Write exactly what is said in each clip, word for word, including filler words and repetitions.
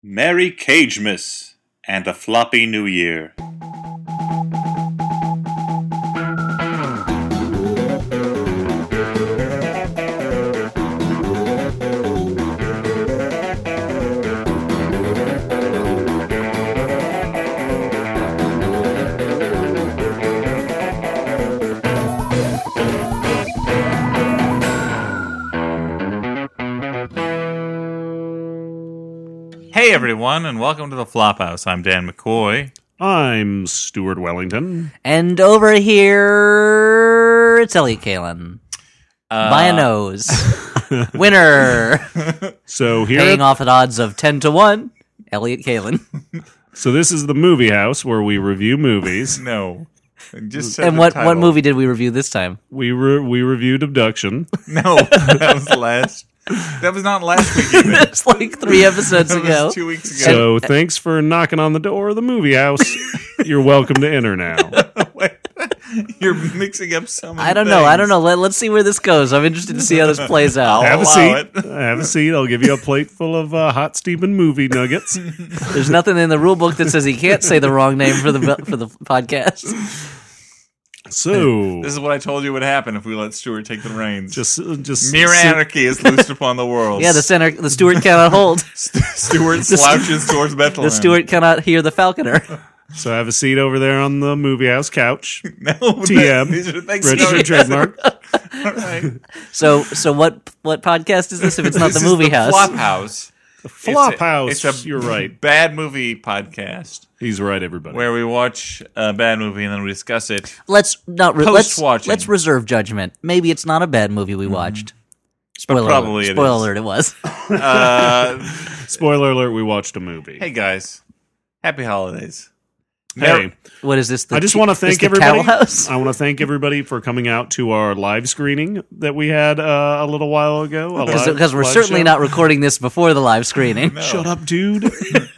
Merry Cagemas and a floppy new year. Hey everyone, and welcome to the Flophouse. I'm Dan McCoy. I'm Stuart Wellington. And over here, it's Elliot Kalin. Uh, By a nose. Winner. So here, Paying off at odds of ten to one, Elliot Kalin. so this is the movie house where we review movies. No. Just said And the what, title. what movie did we review this time? We re- we reviewed Abduction. No, that was last. That was not last week even. It's like three episodes That ago. was two weeks ago. So thanks for knocking on the door of the movie house. You're welcome to enter now. Wait, you're mixing up so many I don't know. I things. don't know. Let, let's see where this goes. I'm interested to see how this plays out. Have a allow seat. it. Have a seat. I'll give you a plate full of uh, hot steaming movie nuggets. There's nothing in the rule book that says he can't say the wrong name for the for the podcast. So This is what I told you would happen if we let Stuart take the reins. just just Mere sit- anarchy is loosed upon the world. Yeah, the center, the Stewart cannot hold. Stuart slouches towards Bethlehem. The Stewart cannot hear the falconer. So have a seat over there on the movie house couch. No, T M, these are things registered trademark. All right. So, so what? What podcast is this? If it's not This the is movie the house, Flophouse. Flop It's a- house. It's a You're right. bad movie podcast He's right, everybody. where we watch a bad movie and then we discuss it. let's not. Re- let's Post-watching. let's reserve judgment. Maybe it's not a bad movie we watched. Spoiler probably alert. it Spoiler is. alert. It was. Uh, Spoiler alert: we watched a movie. hey guys, happy holidays. Hey, What is this? The I just t- want to this thank the everybody. Cow House? I want to thank everybody for coming out to our live screening that we had uh, a little while ago. a live- Because we're live certainly show. not recording this before the live screening. Shut up, dude.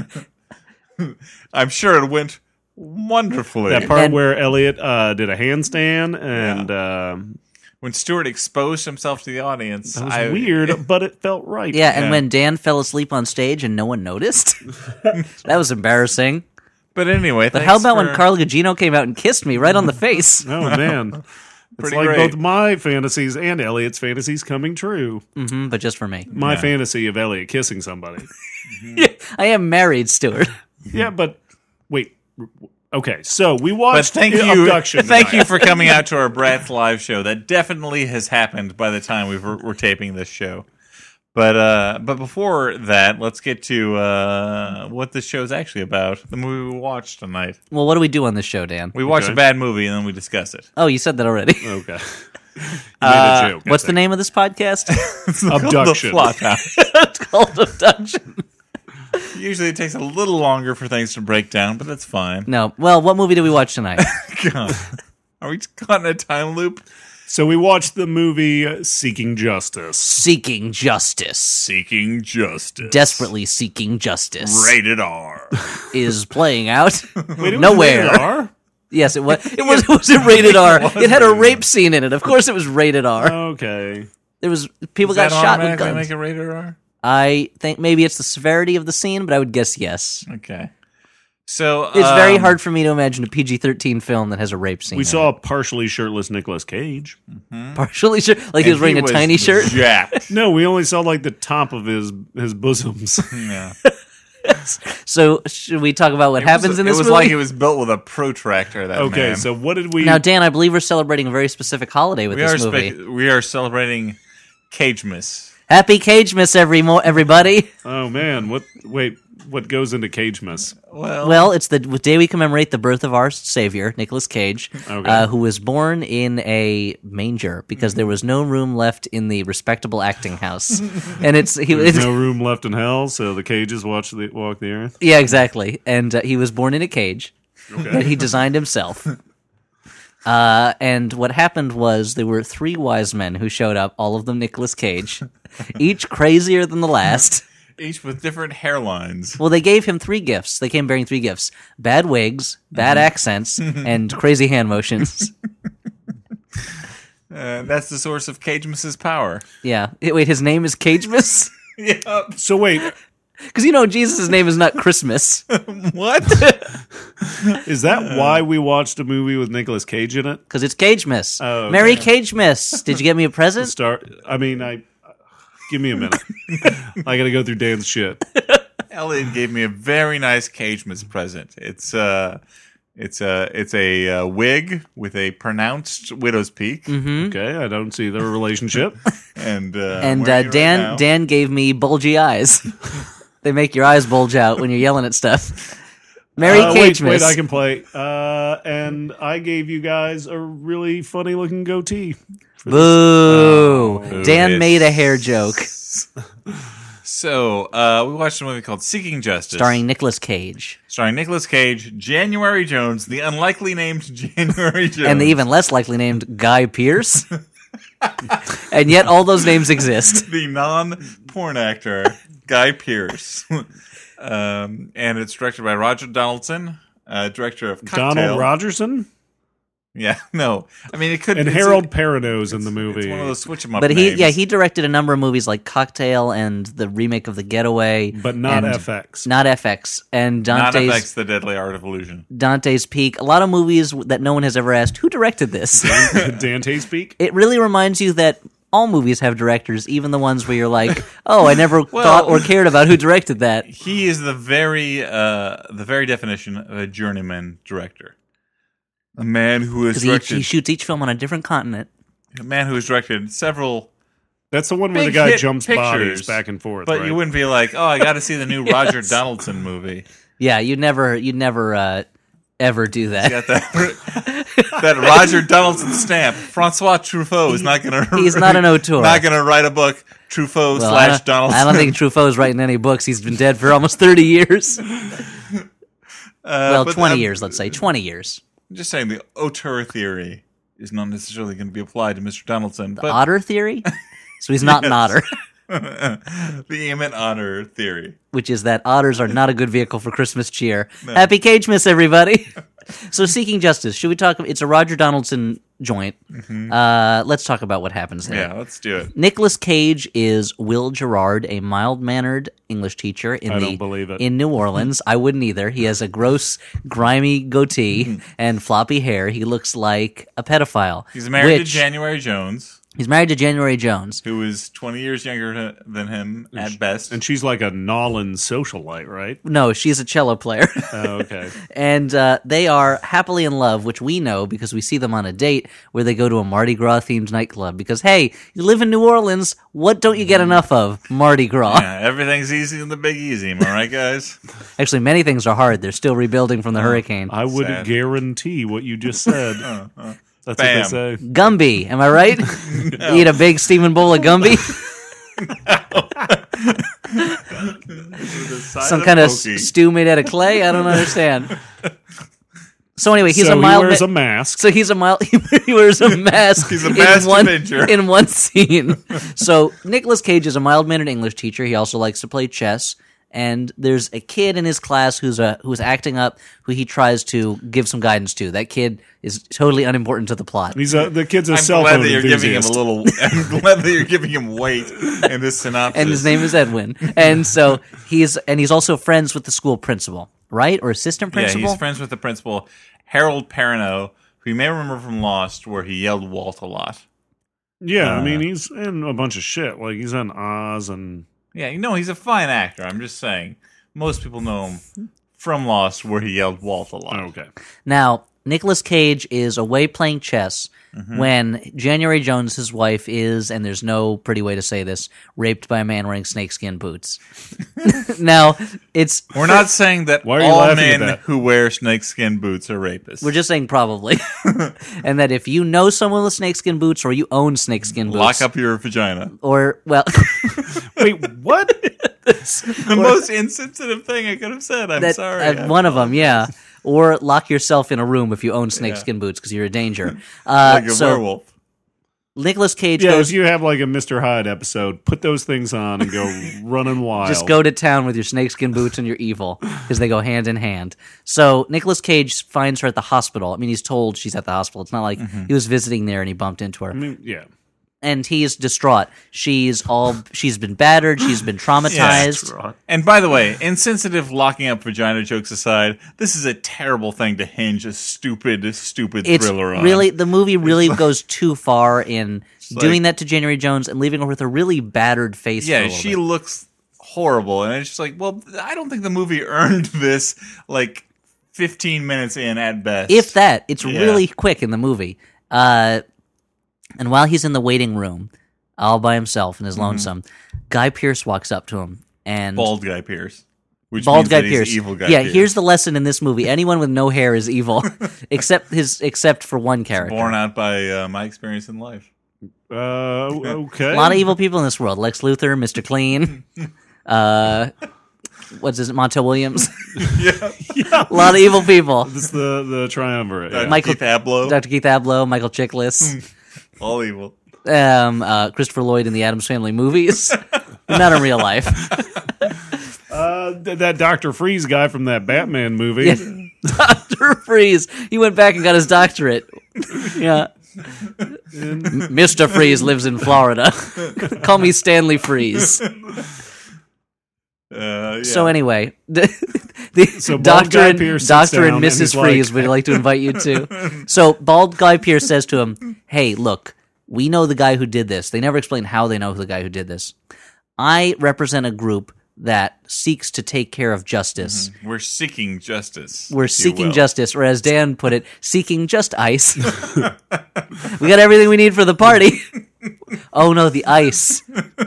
I'm sure it went wonderfully. That part And- where Elliot uh, did a handstand and um When Stuart exposed himself to the audience, that was I, weird, but it felt right. Yeah, and Yeah. when Dan fell asleep on stage and no one noticed, that was embarrassing. But anyway, But how about when Carl Gugino came out and kissed me right on the face? Oh man, it's Pretty like great. both my fantasies and Elliot's fantasies coming true. hmm but just for me. My Yeah. fantasy of Elliot kissing somebody. I am married, Stuart. Yeah, but wait. Okay, so we But watched thank the you, Abduction. thank tonight. you for coming out to our Bratz live show. That definitely has happened by the time we've, we're taping this show. But uh, but before that, let's get to uh, what this show is actually about. The movie we watched tonight. Well, what do we do on this show, Dan? We watch Okay. a bad movie and then we discuss it. Oh, you said that already. Okay. You made Uh, a joke. I What's the think. name of this podcast? Abduction. The Flophouse. It's called Abduction. Usually it takes a little longer for things to break down, but that's fine. No. Well, what movie did we watch tonight? God. Are we caught in a time loop? So we watched the movie Seeking Justice. Seeking Justice. Seeking Justice. Desperately Seeking Justice Rated R. is playing out Wait, it was nowhere. rated R? Yes, it was. It was. It was a rated R. It had a rape scene in it. Of course, it was rated R. Okay. There was people Does got that shot with automatically guns. make it rated R? I think maybe it's the severity of the scene, but I would guess yes. Okay. So It's very um, hard for me to imagine a P G thirteen film that has a rape scene. We in saw a partially shirtless Nicolas Cage. it. partially shirt, like and he was wearing a tiny shirt. Jacked. No, we only saw like the top of his his bosoms. Yeah. So should we talk about what It happens was, in this It was movie? like it was built with a protractor. That Okay, man. so what did we? Now, Dan, I believe we're celebrating a very specific holiday with we are this movie. spe- we are celebrating Cagemas. Happy Cagemas, every mo- everybody! oh man, what? Wait, what goes into Cagemas? Well, Well, it's the day we commemorate the birth of our savior, Nicolas Cage, Okay. uh, who was born in a manger because there was no room left in the respectable acting house, and it's he. There's It's, no room left in hell, so the cages watch the walk the earth. yeah, exactly. And uh, he was born in a cage that Okay. he designed himself. Uh, and what happened was there were three wise men who showed up, all of them Nicolas Cage, each crazier than the last. each with different hairlines. Well, they gave him three gifts. They came bearing three gifts: bad wigs, bad accents, and crazy hand motions. Uh, that's the source of Cagemas's power. Yeah. Wait, his name is Cagemas? Yeah. So wait, Because you know Jesus' name is not Christmas. What? Is that why we watched a movie with Nicolas Cage in it? Because it's Cage Miss. Oh, okay. Merry Cage Miss. Did you get me a present? Start. I mean, I. Give me a minute. I got to go through Dan's shit. Elliot gave me a very nice Cage Miss present. It's uh, it's a it's a uh, wig with a pronounced widow's peak, Mm-hmm. Okay, I don't see the relationship. and uh, And wearing uh, it right Dan now. Dan gave me bulgy eyes. They make your eyes bulge out when you're yelling at stuff. Merry Uh, Cage wait, Miss. wait, I can play. Uh, and I gave you guys a really funny looking goatee. for this. Boo. Boo Dan hiss. made a hair joke. So uh, we watched a movie called Seeking Justice, Starring Nicolas Cage. starring Nicolas Cage, January Jones, the unlikely named January Jones, And the even less likely named Guy Pearce. And yet all those names exist. the non-porn actor Guy Pearce. um, and it's directed by Roger Donaldson, uh, director of Cocktail. Donald Rogerson Yeah, no. I mean, it could. and it's Harold a- Perrineau's in the movie. It's one of those switch 'em up But he names. yeah, he directed a number of movies like Cocktail and the remake of The Getaway. but not and- F X. Not F X. And Not Dante's affects the Deadly Art of Illusion. Dante's Peak. A lot of movies that no one has ever asked, who directed this? Dante's Peak. It really reminds you that all movies have directors, even the ones where you're like, oh, I never thought or cared about who directed that. He is the very, uh, the very definition of a journeyman director. A man who has Because he, directed, he shoots each film on a different continent. a man who has directed several. That's the one where Big the guy hit jumps pictures, bodies back and forth. But right? you wouldn't be like, oh, I got to see the new Roger Yes. Donaldson movie. Yeah, you'd never, you'd never, uh, ever do that. Got that that Roger Donaldson stamp. Francois Truffaut is not going to. He's not an auteur. Not going to write a book. Truffaut Well, I slash don't, Donaldson. I don't think Truffaut's writing any books. He's been dead for almost thirty years. Uh, Well, but twenty I'm years, let's say. twenty years. just saying the auteur theory is not necessarily going to be applied to Mister Donaldson. The but otter theory? So he's not an Yes. otter, the Emmett Otter theory. which is that otters are not a good vehicle for Christmas cheer. Happy Cage Miss, everybody. So Seeking Justice. Should we talk? It's a Roger Donaldson joint. Uh, let's talk about what happens there. Yeah, let's do it. Nicolas Cage is Will Gerard, a mild-mannered English teacher in I the don't believe it. in New Orleans. I wouldn't either. He has a gross, grimy goatee Mm-hmm. and floppy hair. He looks like a pedophile. He's married which- to January Jones, He's married to January Jones. who is twenty years younger than him at best. And she's like a Nolan socialite, right? No, she's a cello player. Oh, okay. And uh, they are happily in love, which we know because we see them on a date where they go to a Mardi Gras themed nightclub. Because, hey, you live in New Orleans, what don't you get enough of? Mardi Gras. yeah, everything's easy in the Big Easy. Am I right, guys? Actually, many things are hard. They're still rebuilding from the hurricane. I would Sad. guarantee what you just said. That's Bam. what they say. Gumby, am I right? Eat a big steaming bowl of Gumby? Some kind of pokey. stew made out of clay? I don't understand. So anyway, he's so a mild. he wears ma- a mask. So he's a mild. He wears a mask. He's a in masked one Avenger. in one scene. So Nicolas Cage is a mild-mannered English teacher. He also likes to play chess. And there's a kid in his class who's a who's acting up, who he tries to give some guidance to. That kid is totally unimportant to the plot. He's a the kid's a I'm cell glad phone that you're giving him a enthusiast. little. I'm glad that you're giving him weight in this synopsis. And his name is Edwin. And so he's and he's also friends with the school principal, right? Or assistant Yeah, principal? he's friends with the principal, Harold Perrineau, who you may remember from Lost, where he yelled Walt a lot. Yeah, Uh, I mean he's in a bunch of shit. Like he's on Oz and Yeah, you know, he's a fine actor. I'm just saying. Most people know him from Lost, where he yelled Walt a lot. oh, okay. Now, Nicolas Cage is away playing chess Mm-hmm. when January Jones, his wife, is, and there's no pretty way to say this, raped by a man wearing snakeskin boots. Now, it's We're not saying that Why are you all laughing at men that? who wear snakeskin boots are rapists. we're just saying probably, and that if you know someone with snakeskin boots or you own snakeskin boots, Lock up your vagina. or well, Wait, what? The most insensitive thing I could have said. I'm that sorry. uh, I one of them, yeah. Or lock yourself in a room if you own snakeskin boots because you're a danger. Uh, like a so werewolf. Nicolas Cage Yeah, goes. if you have like a Mister Hyde episode, put those things on and go running wild. Just go to town with your snakeskin boots and your evil, because they go hand in hand. So Nicolas Cage finds her at the hospital. I mean, he's told she's at the hospital. It's not like he was visiting there and he bumped into her. I mean, yeah. and he's distraught. She's all she's been battered. She's been traumatized. Right. And by the way, insensitive locking up vagina jokes aside, this is a terrible thing to hinge a stupid, stupid It's thriller on. really the movie really goes too far in doing like- that to January Jones and leaving her with a really battered face. for a Yeah, little she bit. looks horrible, and it's just like, well, I don't think the movie earned this. Like fifteen minutes in at best, If that, it's Yeah. really quick in the movie. Uh, and while he's in the waiting room, all by himself and is lonesome, Guy Pearce walks up to him and bald Guy Pearce, which bald means Guy that he's Pearce. evil Guy yeah, Pearce. here's the lesson in this movie: anyone with no hair is evil, except his except for one character. born out by uh, my experience in life. Uh, okay. A lot of evil people in this world: Lex Luthor, Mister Clean. uh, what's his Montel Williams? yeah, A lot of evil people. It's the the triumvirate. uh, Yeah. Michael- Keith Abloh, Doctor Keith Abloh, Michael Chiklis, all evil. um, uh, Christopher Lloyd in the Addams Family movies. Not in real life. Uh, th- that Doctor Freeze guy from that Batman movie. Yeah. Doctor Freeze. He went back and got his doctorate. Yeah. M- Mister Freeze lives in Florida. Call me Stanley Freeze. Uh, yeah. So anyway, the, the So bald Doctor Guy and Pearce sits Doctor down and and Missus he's Freeze like- would like to invite you to. So bald Guy Pearce says to him, "Hey, look, we know the guy who did this. They never explain how they know the guy who did this. I represent a group that seeks to take care of justice. We're seeking justice. We're if you seeking will. justice, or as Dan put it, seeking just ice. We got everything we need for the party. Oh no, the ice.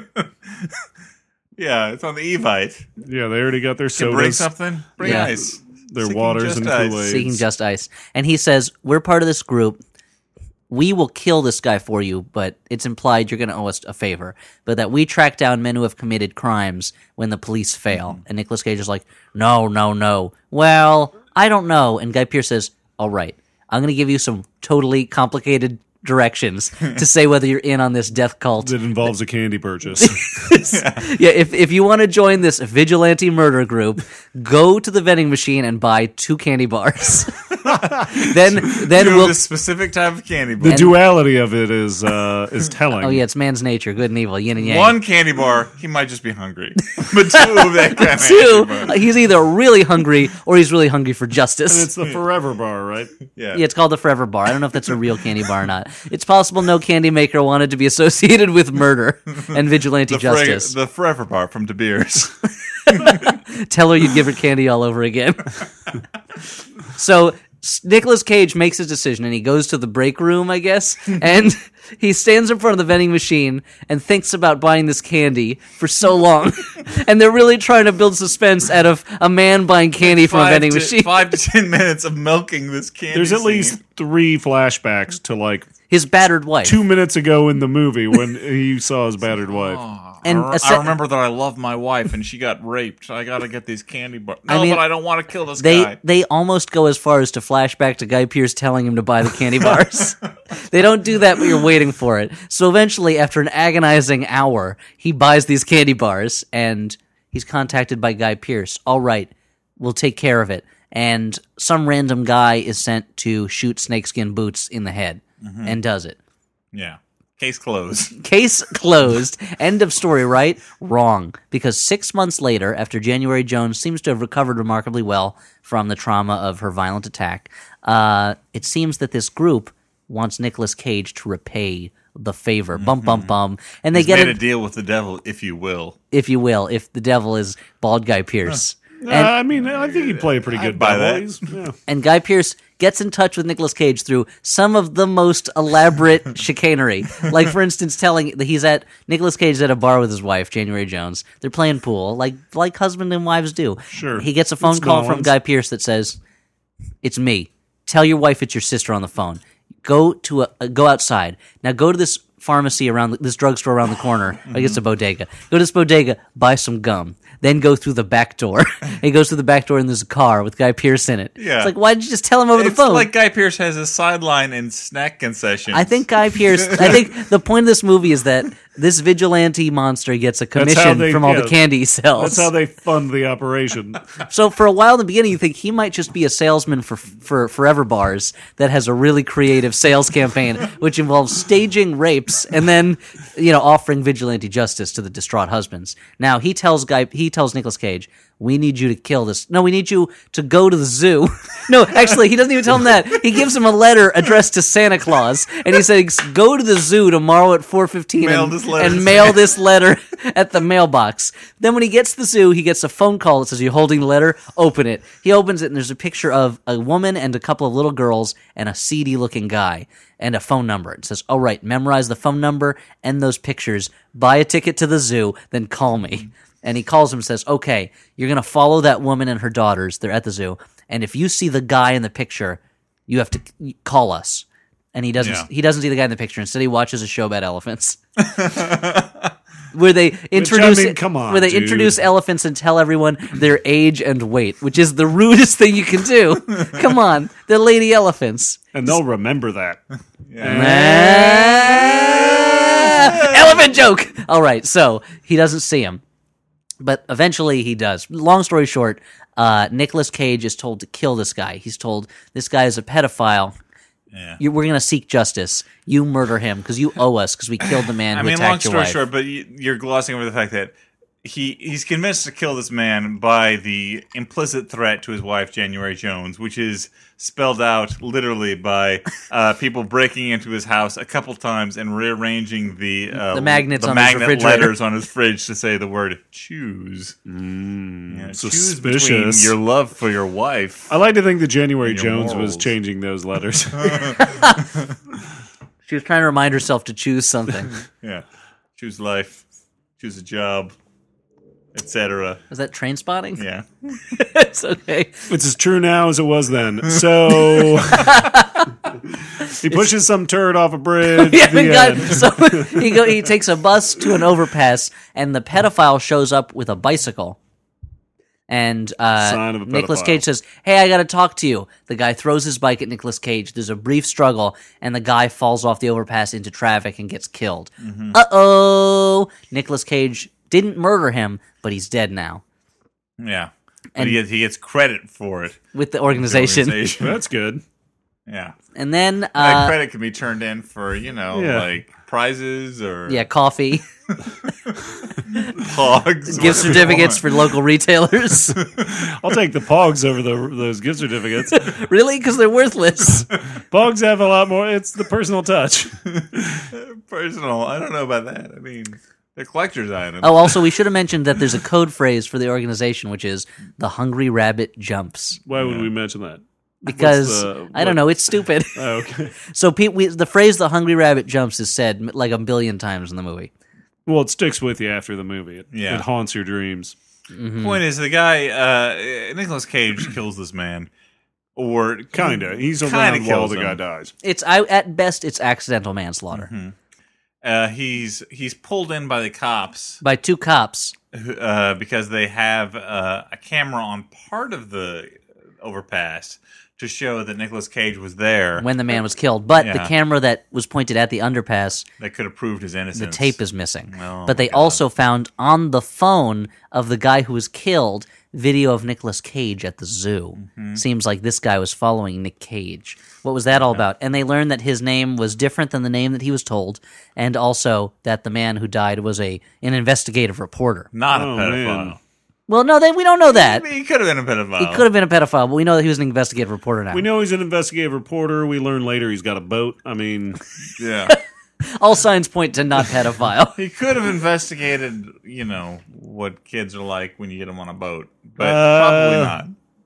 Yeah, it's on the Evite. Yeah, they already got their Can bring sodas, something. Bring Yeah. ice. their Seeking waters just and ice. Kool-Aids. Seeking just ice. And he says, "We're part of this group. We will kill this guy for you, but it's implied you're going to owe us a favor. But that we track down men who have committed crimes when the police fail." Mm-hmm. And Nicolas Cage is like, "No, no, no. Well, I don't know." And Guy Pearce says, "All right, I'm going to give you some totally complicated directions to say whether you're in on this death cult." That involves a candy purchase. Yeah, if if you want to join this vigilante murder group, go to the vending machine and buy two candy bars. then then You have we'll this specific type of candy The bar. duality of it is uh, is telling. Oh yeah, it's man's nature, good and evil, yin and yang. One candy bar, he might just be hungry. But two of that kind of Two, candy bar. he's either really hungry or he's really hungry for And justice. it's the Forever Bar, right? Yeah. Yeah, it's called the Forever Bar. I don't know if that's a real candy bar or not. It's possible no candy maker wanted to be associated with murder and vigilante the, Fre- justice. the Forever Bar from De Beers. Tell her you'd give her candy all over again. So Nicolas Cage makes his decision and he goes to the break room, I guess, and he stands in front of the vending machine and thinks about buying this candy for so long. And they're really trying to build suspense out of a man buying candy from a Five vending to- machine. Five to ten minutes of milking this candy. There's at scene. least three flashbacks to like His battered wife. two minutes ago in the movie when he saw his battered wife. And I, re- a se- I remember that I love my wife and she got raped. I gotta get these candy bars. No, I mean, but I don't want to kill this They guy. they almost go as far as to flashback to Guy Pearce telling him to buy the candy bars. They don't do that, but you're waiting for it. So eventually, after an agonizing hour, he buys these candy bars, and he's contacted by Guy Pearce. All right, we'll take care of it. And some random guy is sent to shoot Snakeskin Boots in the head, and does it. Yeah. Case closed. Case closed. End of story, right? Wrong. Because six months later, after January Jones seems to have recovered remarkably well from the trauma of her violent attack, uh, it seems that this group wants Nicolas Cage to repay the favor. Bum, bum, bum. And they He's get made it, a deal with the devil, if you will. if you will, if the devil is bald Guy Pearce. Uh, And, I mean, I think he'd play a pretty good buy devil. that. He's- yeah. and Guy Pearce gets in touch with Nicolas Cage through some of the most elaborate chicanery. Like, for instance, telling that he's at Nicolas Cage is at a bar with his wife, January Jones. They're playing pool, like like husband and wives do. Sure. He gets a phone It's call from Nolan's. Guy Pearce that says, "It's me. Tell your wife it's your sister on the phone. Go to a uh, go outside. Now go to this pharmacy around the, this drugstore around the corner. I guess a bodega. Go to this bodega, buy some gum." Then go through the back door. He goes through the back door and there's a car with Guy Pearce in it. Yeah. It's like, why did you just tell him over It's the phone? like Guy Pearce has a sideline in snack concessions. I think Guy Pearce. I think the point of this movie is that this vigilante monster gets a how commission they- from all yeah, the candy he sells. That's how they fund the operation. So for a while in the beginning, you think he might just be a salesman for for Forever Bars that has a really creative sales campaign, which involves staging rapes and then, you know, offering vigilante justice to the distraught husbands. Now he tells guy he tells Nicolas Cage, "We need you to kill this. No, we need you to go to the zoo." No, actually, he doesn't even tell him that. He gives him a letter addressed to Santa Claus, and he says, "Go to the zoo tomorrow at four fifteen Mail and, this letter and to mail Santa." this letter at the mailbox." Then when he gets to the zoo, he gets a phone call that says, "You're holding the letter? Open it." He opens it, and there's a picture of a woman and a couple of little girls and a seedy-looking guy and a phone number. It says, "Oh, right, memorize the phone number and those pictures, buy a ticket to the zoo, then call me." And he calls him and says, "Okay, you're going to follow that woman and her daughters. They're at the zoo. And if you see the guy in the picture, you have to call us." And he doesn't Yeah. he doesn't see the guy in the picture. Instead, he watches a show about elephants. Where they introduce mean, come on, where they dude. introduce elephants and tell everyone their age and weight, which is the rudest thing you can do. Come on, they're lady elephants. And they'll remember that. Ah! Elephant joke. All right, so he doesn't see him, but eventually he does. Long story short, uh, Nicolas Cage is told to kill this guy. He's told this guy is a pedophile. Yeah. You, we're going to seek justice. You murder him because you owe us because we killed the man I who mean, attacked long your story wife. short, but y- you're glossing over the fact that he he's convinced to kill this man by the implicit threat to his wife, January Jones, which is spelled out literally by uh, people breaking into his house a couple times and rearranging the uh, The magnets the on his magnet refrigerator. letters on his fridge to say the word choose. Yeah, choose between suspicious. your love for your wife. I like to think that January Your Jones morals. was changing those letters. She was trying to remind herself to choose something. Yeah, choose life, choose a job, et cetera. Is that train spotting? Yeah. It's okay. It's as true now as it was then. So he pushes some turd off a bridge. Yeah, the God, end. so he go. He takes a bus to an overpass, and the pedophile shows up with a bicycle. And uh, Sign of a Nicolas pedophile. Cage says, "Hey, I got to talk to you." The guy throws his bike at Nicolas Cage. There's a brief struggle, and the guy falls off the overpass into traffic and gets killed. Mm-hmm. Uh oh! Nicolas Cage didn't murder him, but he's dead now Yeah. But And- he, gets, he gets credit for it. with the The organization. organization. That's good. Yeah. And then, that uh, credit can be turned in for, you know, Yeah. like prizes or yeah, coffee, hogs. gift certificates for local retailers. I'll take the Pogs over the, those gift certificates. Really? Because they're worthless. Pogs have a lot more. It's the personal touch. personal. I don't know about that. I mean, they're collector's items. Oh, also, we should have mentioned that there's a code phrase for the organization, which is "the hungry rabbit jumps." Why would we mention that? Because the- I don't what- know, it's stupid. Oh, okay. So Pete, we, the phrase "the hungry rabbit jumps" is said m- like a billion times in the movie. Well, it sticks with you after the movie. It, Yeah. it haunts your dreams. Point is, the guy, uh, Nicolas Cage kills this man. Or Kinda. He's kinda around while kills the him. guy dies. It's I, at best, it's accidental manslaughter Uh, he's he's pulled in by the cops by two cops. uh, because they have uh, a camera on part of the overpass to show that Nicolas Cage was there. When the man was killed, but the Yeah. camera that was pointed at the underpass, that could have proved his innocence. the tape is missing. Oh, but they my God. also found on the phone of the guy who was killed video of Nicolas Cage at the zoo. Mm-hmm. Seems like this guy was following Nick Cage. What was that all about? And they learned that his name was different than the name that he was told, and also that the man who died was a an investigative reporter. Not Oh, a pedophile. man. Well, no, they, we don't know that. He could have been a pedophile. He could have been a pedophile, but we know that he was an investigative reporter now. We know he's an investigative reporter. We learn later he's got a boat. I mean, Yeah. All signs point to not pedophile. He could have investigated, you know, what kids are like when you get them on a boat, but Uh, probably not.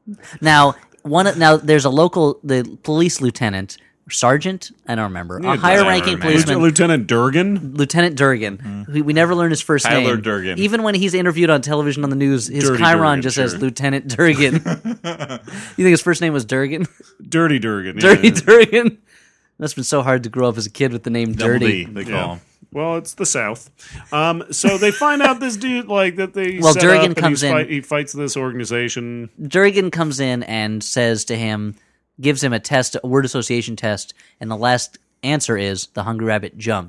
Now, one now there's a local the police lieutenant, sergeant, I don't remember, Yeah, a higher doesn't ranking matter, man. policeman, Lieutenant Durgan. Lieutenant Durgan. We, we never learned his first Tyler name. Durgan. Even when he's interviewed on television on the news, his Dirty Chiron Durgan, just says sure. Lieutenant Durgan. You think his first name was Durgan? Dirty Durgan. Dirty yeah. Durgan. Must have been so hard to grow up as a kid with the name Double Dirty. D, they call Yeah. him. Well, it's the South. Um, so they find out this dude, like, that they Well, set Durgan up and comes he's in- Fight, he fights this organization. Durgan comes in and says to him, gives him a test, a word association test, and the last answer is the hungry rabbit jumps.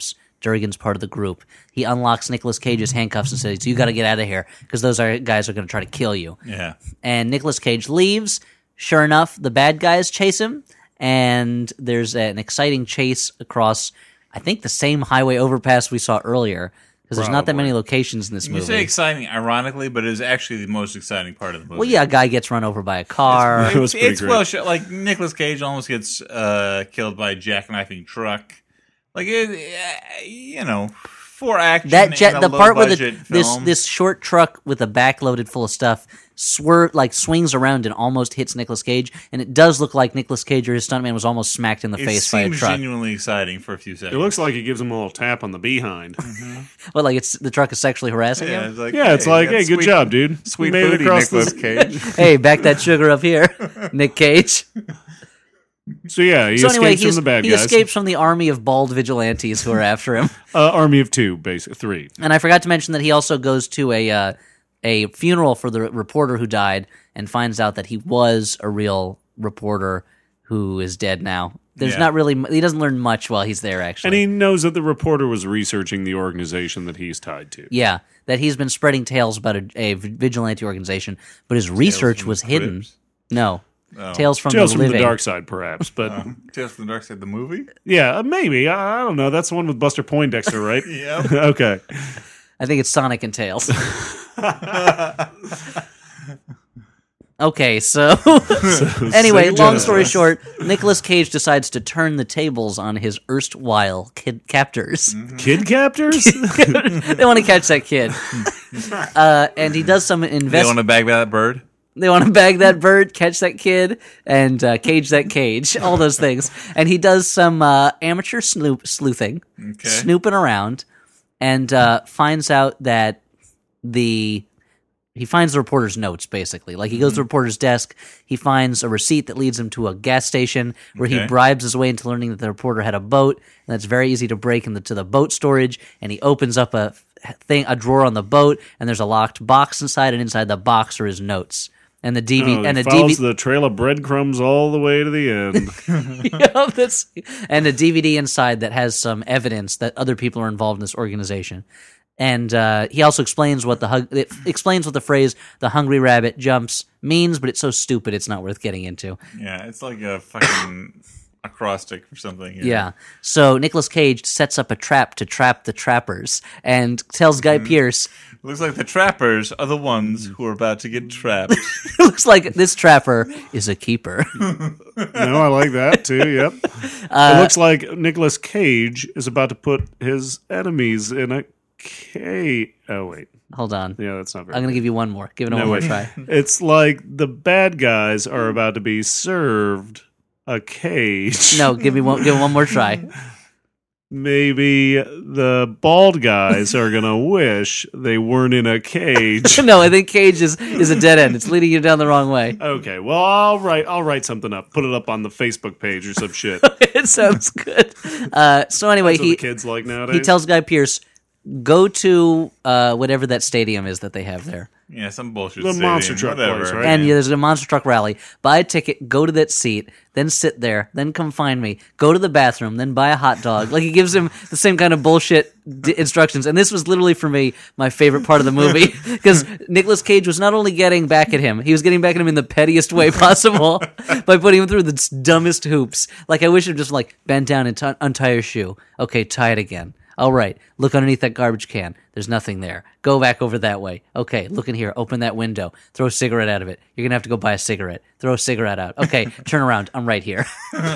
Durgan's part of the group. He unlocks Nicolas Cage's handcuffs and says, "You got to get out of here because those are, guys are going to try to kill you." Yeah. And Nicolas Cage leaves. Sure enough, the bad guys chase him, and there's an exciting chase across, I think, the same highway overpass we saw earlier. Because there's not that many locations in this movie. You say exciting, ironically, but it is actually the most exciting part of the movie. Well, yeah, a guy gets run over by a car. It's, It was pretty it's great. well shot. Like Nicolas Cage almost gets uh, killed by a jackknifing truck. Like it, uh, you know, for action. That jet, in a the part where the, low-budget this film. this short truck with a back loaded full of stuff swerve like swings around and almost hits Nicolas Cage, and it does look like Nicolas Cage or his stuntman was almost smacked in the it face by a seems truck. genuinely exciting for a few seconds. It looks like he gives him a little tap on the behind. What, like it's the truck is sexually harassing yeah, him? it's like, Yeah, it's like, you got hey, good sweet- job, dude. Sweet You made it booty, across Nicolas the- Cage. Hey, back that sugar up here, Nick Cage. So yeah, he So escapes anyway, from he's, the bad he guys. escapes from the army of bald vigilantes who are after him. Uh, army of two, basically three. And I forgot to mention that he also goes to a uh, a funeral for the reporter who died and finds out that he was a real reporter who is dead now. There's Yeah. not really he doesn't learn much while he's there actually. And he knows that the reporter was researching the organization that he's tied to. yeah, that he's been spreading tales about a, a vigilante organization, but his research from was the hidden. Crypts. No. Oh. Tales from Tales the from living. the Dark Side, perhaps. But Tales from the Dark Side, the movie? yeah, uh, maybe. I, I don't know. That's the one with Buster Poindexter, right? Yeah. Okay. I think it's Sonic and Tails. Okay, so anyway, Sega long Genesis. story short, Nicolas Cage decides to turn the tables on his erstwhile kid captors. Kid captors? They want to catch that kid, uh, and he does some They invest. want to bag that bird? They want to bag that bird, catch that kid, and uh, cage that cage. All those things, and he does some uh, amateur snoop sleuthing, Okay. snooping around, and uh, finds out that the he finds the reporter's notes, basically. Like, he goes to the reporter's desk, he finds a receipt that leads him to a gas station where he Okay. bribes his way into learning that the reporter had a boat, and that's very easy to break into the boat storage, and he opens up a thing, a drawer on the boat, and there's a locked box inside, and inside the box are his notes. And the D V D, Oh, and he the follows D V D, the trail of breadcrumbs all the way to the end. yeah, that's, and a D V D inside that has some evidence that other people are involved in this organization. And uh, he also explains what the hug- it explains what the phrase "the hungry rabbit jumps" means, but it's so stupid it's not worth getting into. Yeah, it's like a fucking acrostic or something. Yeah. So Nicolas Cage sets up a trap to trap the trappers and tells Guy Pearce, Looks like the trappers are the ones who are about to get trapped. it looks like this trapper is a keeper. No, I like that too. Yep. Uh, it looks like Nicolas Cage is about to put his enemies in a cage. Oh wait, Hold on. yeah, that's not very. I'm going to give you one more. Give it No, one more wait. try. It's like the bad guys are about to be served a cage. No, give me one. Give it one more try. Maybe the bald guys are gonna wish they weren't in a cage. No, I think Cage is, is a dead end. It's leading you down the wrong way. Okay, well, I'll write. I'll write something up. Put it up on the Facebook page or some shit. It sounds good. Uh, so anyway, That's what he the kids like nowadays. he tells Guy Pearce, go to uh, whatever that stadium is that they have there. Yeah, some bullshit. The stadium, monster truck whatever. place, right? And yeah, there's a monster truck rally. Buy a ticket, go to that seat, then sit there, then come find me. Go to the bathroom, then buy a hot dog. Like, he gives him the same kind of bullshit d- instructions. And this was literally, for me, my favorite part of the movie. Because Nicolas Cage was not only getting back at him, he was getting back at him in the pettiest way possible by putting him through the dumbest hoops. Like, I wish he'd just, like, bend down and t- untie your shoe. Okay, tie it again. All right, look underneath that garbage can. There's nothing there. Go back over that way. Okay, look in here. Open that window. Throw a cigarette out of it. You're going to have to go buy a cigarette. Throw a cigarette out. Okay, turn around. I'm right here.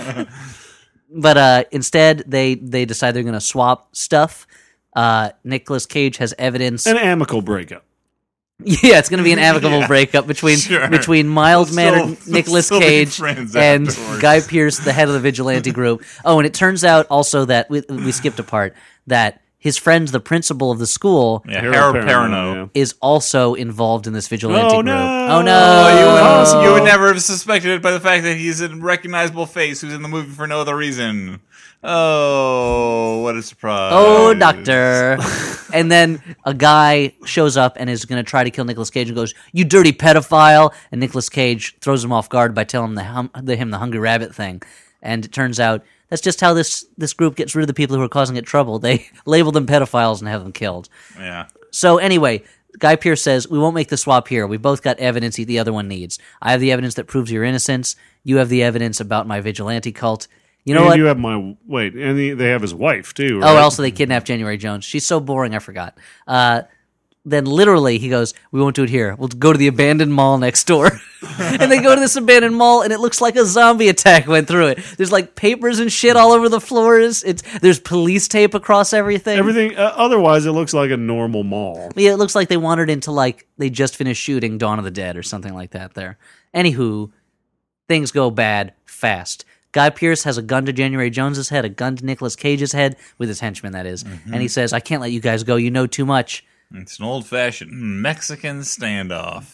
But uh, instead, they, they decide they're going to swap stuff. Uh, Nicolas Cage has evidence. An amicable breakup. Yeah, it's going to be an amicable Yeah, breakup between sure. between mild-mannered Still- Nicolas still be Cage friends and afterwards. Guy Pearce, the head of the vigilante group. Oh, and it turns out also that we, we skipped a part that his friend, the principal of the school, Yeah, Harold Harold Perrineau, Perrineau. yeah. is also involved in this vigilante Oh, group. no. Oh no! Oh, you, would, Oh. you would never have suspected it by the fact that he's a recognizable face who's in the movie for no other reason. Oh, what a surprise. Oh, doctor. And then a guy shows up and is going to try to kill Nicolas Cage and goes, "You dirty pedophile." And Nicolas Cage throws him off guard by telling the hum- the, him the hungry rabbit thing. And it turns out That's just how this this group gets rid of the people who are causing it trouble. They label them pedophiles and have them killed. Yeah. So anyway, Guy Pearce says, we won't make the swap here. We both got evidence the other one needs. I have the evidence that proves your innocence. You have the evidence about my vigilante cult. You know and what? you have my wait, and the, they have his wife too. Oh, Right? also they kidnapped January Jones. She's so boring, I forgot. Uh, then literally he goes, we won't do it here. We'll go to the abandoned mall next door. And they go to this abandoned mall, and it looks like a zombie attack went through it. There's like papers and shit all over the floors. It's There's police tape across everything. Everything. Uh, otherwise, it looks like a normal mall. Yeah, it looks like they wandered into like they just finished shooting Dawn of the Dead or something like that there. Anywho, things go bad fast. Guy Pearce has a gun to January Jones's head, a gun to Nicolas Cage's head, with his henchman, that is. Mm-hmm. And he says, I can't let you guys go. You know too much. It's an old-fashioned Mexican standoff.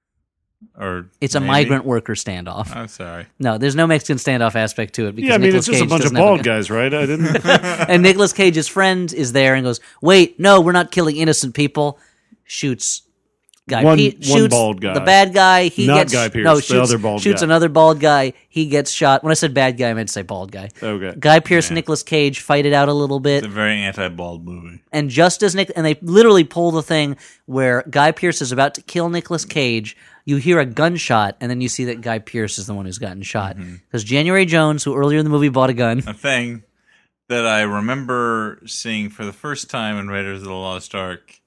Or It's a maybe? migrant worker standoff. I'm sorry. No, there's no Mexican standoff aspect to it. Because Yeah, I mean, Nicolas it's just Cage a bunch of doesn't have a bald gun. guys, right? I didn't. And Nicolas Cage's friend is there and goes, wait, no, we're not killing innocent people. Shoots Guy One- Pe- one shoots bald guy. the bad guy. He Not gets Guy Pearce, no the shoots, other bald shoots guy. another bald guy. He gets shot. When I said bad guy, I meant to say bald guy. Okay. Guy Pearce Yeah. and Nicolas Cage fight it out a little bit, It's a very anti-bald movie. and just as Nick and they literally pull the thing where Guy Pearce is about to kill Nicolas Cage, you hear a gunshot, and then you see that Guy Pearce is the one who's gotten shot because January Jones, who earlier in the movie bought a gun, A thing that I remember seeing for the first time in Raiders of the Lost Ark.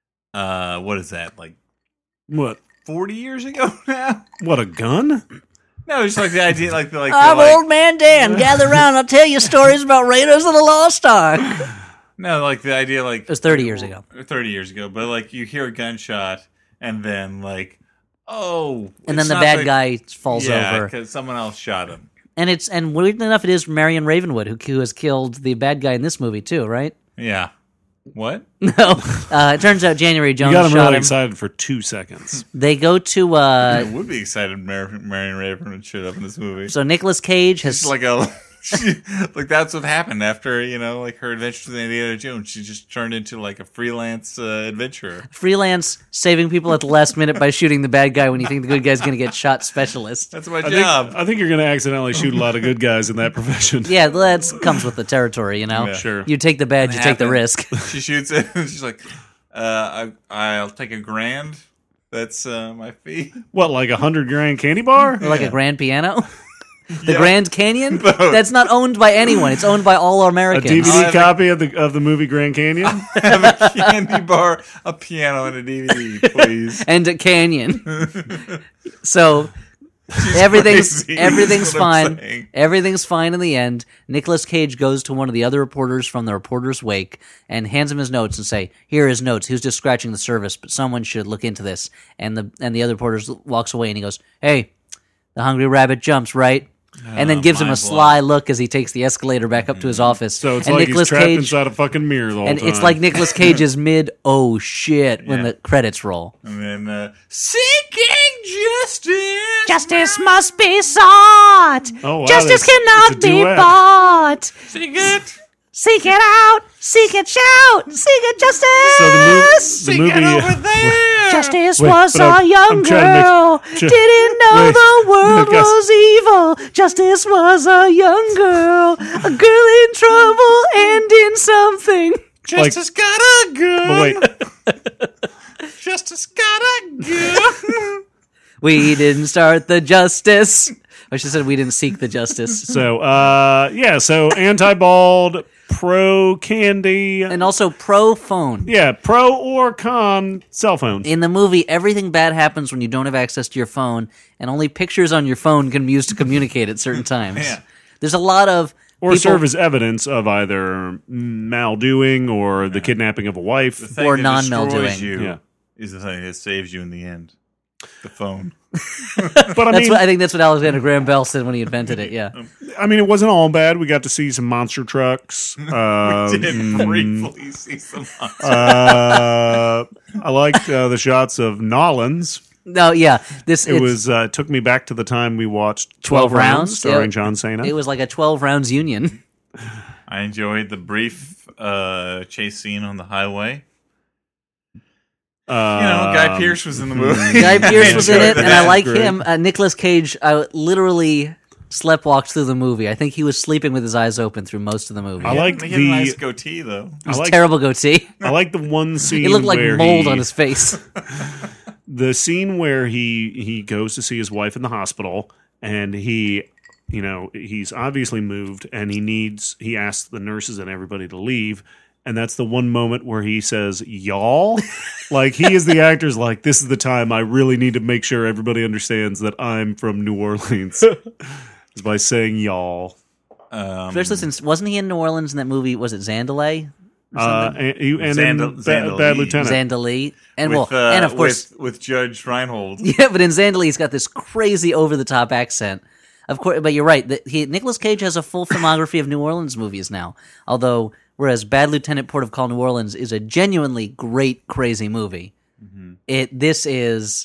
Uh, what is that, like What? forty years ago now? What, a gun? No, it's like the idea, like the like. I'm the, like Old Man Dan. Gather round. I'll tell you stories about Raiders of the Lost Ark. It No, like the idea, like was thirty years ago. thirty years ago, but like you hear a gunshot and then like, oh, And it's then the not bad guy falls yeah, over. because someone else shot him. And it's and weirdly enough, it is Marion Ravenwood who, who has killed the bad guy in this movie too, right? Yeah. What? No, uh, it turns out January Jones You got him shot really him. excited for two seconds. They go to I uh, would be excited if Mar- Marion Ravenwood showed up in this movie. so Nicolas Cage has It's like a like that's what happened after, you know, like her adventure with Indiana Jones. She just turned into like a freelance uh, adventurer. freelance saving people at the last minute by shooting the bad guy when you think the good guy's going to get shot specialist. That's my I think, job. I think you're going to accidentally shoot a lot of good guys in that profession. Yeah, that comes with the territory, you know. Yeah. Sure. You take the bad, you take the happened. risk. She shoots it. And she's like, uh, I, "I'll take a grand. That's uh, my fee." What, like a hundred grand candy bar? Or like a grand piano. The Yeah. Grand Canyon? That's not owned by anyone. It's owned by all A Americans. D V D I have a- copy of the of the movie Grand Canyon? Have a candy bar, a piano, and a D V D, please. And a canyon. So everything's crazy, everything's is what I'm fine. saying. Everything's fine in the end. Nicolas Cage goes to one of the other reporters from the reporter's wake and hands him his notes and say, "Here are his notes. He was just scratching the surface, but someone should look into this." And the and the other reporter walks away and he goes, "Hey, the hungry rabbit jumps, right?" And then Oh, gives him a mind sly look as he takes the escalator back up to his office. So it's and like Nicolas he's trapped Cage, inside a fucking mirror the whole and time. it's like Nicolas Cage is mid oh shit when Yeah. the credits roll. And then uh, seeking justice. Justice must be sought. Oh, wow, Justice that's- cannot it's a be duet. bought. Seek it. Seek it out. Seek it, shout. Seek it, justice. So the, mo- the Seek movie. it over there. Justice Wait, was but a I'm- young I'm trying to make- girl. try- Didn't know Wait. the world Guys. was evil. Justice was a young girl. A girl in trouble and in something. Justice got a gun. But wait, Justice got a gun. We didn't start the justice. I should have said we didn't seek the justice. so uh, yeah, so anti-bald, pro candy, And also pro phone. yeah, pro or con cell phones. In the movie, everything bad happens when you don't have access to your phone, and only pictures on your phone can be used to communicate at certain times. Yeah. There's a lot of Or people- serve as evidence of either maldoing or the kidnapping of a wife. The thing Or that non-maldoing. destroys you Yeah. is the thing that saves you in the end. The phone. But I That's mean, what I think. That's what Alexander Graham Bell said when he invented it. Yeah, I mean, it wasn't all bad. We got to see some monster trucks. Uh, Did mm, briefly see some. uh, I liked uh, the shots of Nolans. no, yeah. This It it's- was uh, took me back to the time we watched twelve twelve, rounds, starring yeah. John Cena. It was like a twelve rounds union. I enjoyed the brief uh, chase scene on the highway. Uh, You know, Guy Pearce was in the movie. Guy Pearce was in it, and I That's like great. him. Uh, Nicolas Cage, I literally sleptwalked through the movie. I think he was sleeping with his eyes open through most of the movie. I like He had a the nice goatee, though. I like Terrible goatee. I like the one scene. It looked like where mold he, on his face. the scene where he he goes to see his wife in the hospital, and he, you know, he's obviously moved, and he needs he asks the nurses and everybody to leave, and that's the one moment where he says y'all, like he is the actor's like, this is the time I really need to make sure everybody understands that I'm from New Orleans, is by saying y'all. Um, Especially since wasn't he in New Orleans in that movie? Was it Zandalay? Uh, and he- and in Zandal- Ba- Zandalese. Bad Lieutenant. Zandali, and with, well, uh, and of course, with, with Judge Reinhold. yeah. But in Zandali, he's got this crazy over the top accent. Of course, but you're right. That he Nicolas Cage has a full filmography of New Orleans movies now. Although, whereas Bad Lieutenant, Port of Call, New Orleans is a genuinely great, crazy movie. Mm-hmm. It this is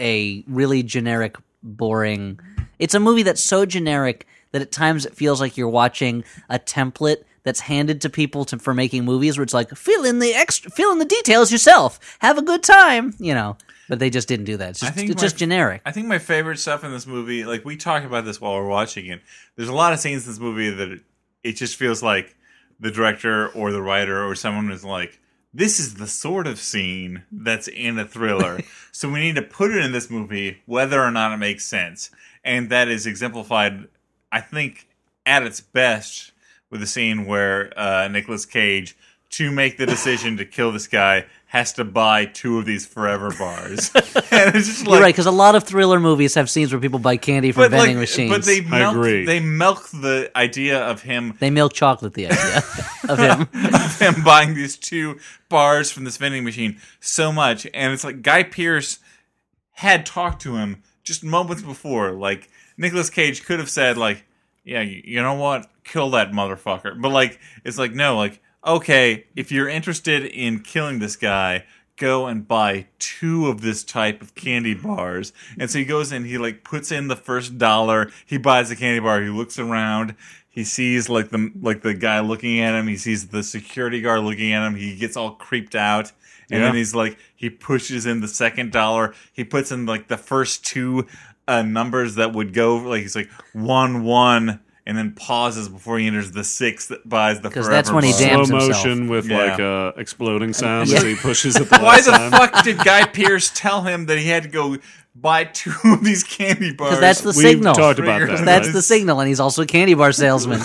a really generic, boring. It's a movie that's so generic that at times it feels like you're watching a template that's handed to people to, for making movies, where it's like fill in the extra, fill in the details yourself, have a good time, you know. But they just didn't do that. It's just, it's my- just generic. I think my favorite stuff in this movie, like we talked about this while we're watching it, there's a lot of scenes in this movie that it, it just feels like the director or the writer or someone is like, this is the sort of scene that's in a thriller. So we need to put it in this movie whether or not it makes sense. And that is exemplified, I think, at its best with the scene where uh, Nicolas Cage, to make the decision to kill this guy, has to buy two of these Forever bars. And it's just like, You're right, because a lot of thriller movies have scenes where people buy candy from but vending like, machines. but they milk, agree. they milk the idea of him They milk chocolate, the idea of him. of him buying these two bars from this vending machine so much, and it's like Guy Pearce had talked to him just moments before. Like Nicolas Cage could have said, like, "Yeah, you, you know what? Kill that motherfucker." But like, it's like no, like, okay, if you're interested in killing this guy, go and buy two of this type of candy bars. And so he goes in, he like puts in the first dollar, he buys the candy bar, he looks around, he sees like the like the guy looking at him, he sees the security guard looking at him, he gets all creeped out. And Yeah. then he's like, he pushes in the second dollar, he puts in like the first two uh, numbers that would go, like he's like one, one, and then pauses before he enters the six that buys the 'Cause Forever that's when he bar. damns Slow himself. motion with Yeah. like uh, exploding sounds Yeah. as he pushes it the Why last the time. fuck did Guy Pearce tell him that he had to go buy two of these candy bars? Because that's the We've signal. talked about that. That's right? the signal, and he's also a candy bar salesman.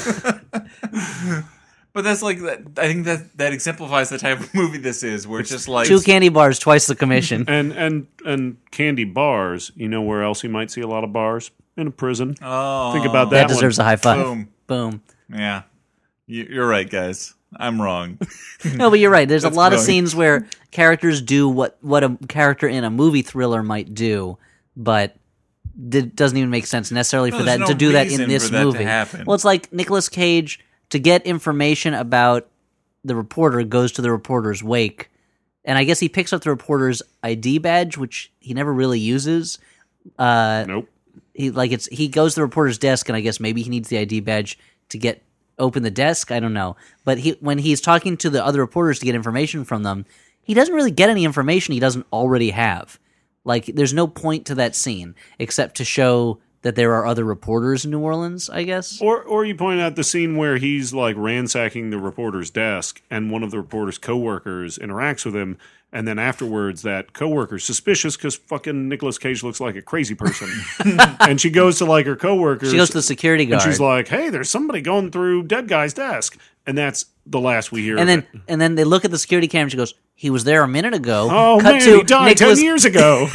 But that's like that. I think that that exemplifies the type of movie this is, where it's just like Two candy bars, twice the commission. And and and candy bars. You know where else you might see a lot of bars? In a prison. Oh, Think about That that. deserves one. a high five. Boom. Boom. Yeah, You- you're right, guys. I'm wrong. No, but you're right. There's a That's lot of brilliant. scenes where characters do what what a character in a movie thriller might do, but it doesn't even make sense necessarily No, for there's that no to do that reason in this for that to movie. happen. Well, it's like Nicolas Cage to get information about the reporter goes to the reporter's wake, and I guess he picks up the reporter's I D badge, which he never really uses. Uh, Nope. he like it's he goes to the reporter's desk, and I guess maybe he needs the I D badge to get open the desk. I don't know, but he when he's talking to the other reporters to get information from them, he doesn't really get any information he doesn't already have. Like, there's no point to that scene except to show that there are other reporters in New Orleans, I guess. Or or you point out the scene where he's like ransacking the reporter's desk, and one of the reporter's coworkers interacts with him, and then afterwards that coworker's suspicious because fucking Nicolas Cage looks like a crazy person, and she goes to like her coworkers. She goes to the security guard. and she's like, "Hey, there's somebody going through dead guy's desk," and that's the last we hear. and of then it. and then they look at the security camera and she goes, he was there a minute ago. Oh cut man, to he died Nicolas, ten years ago.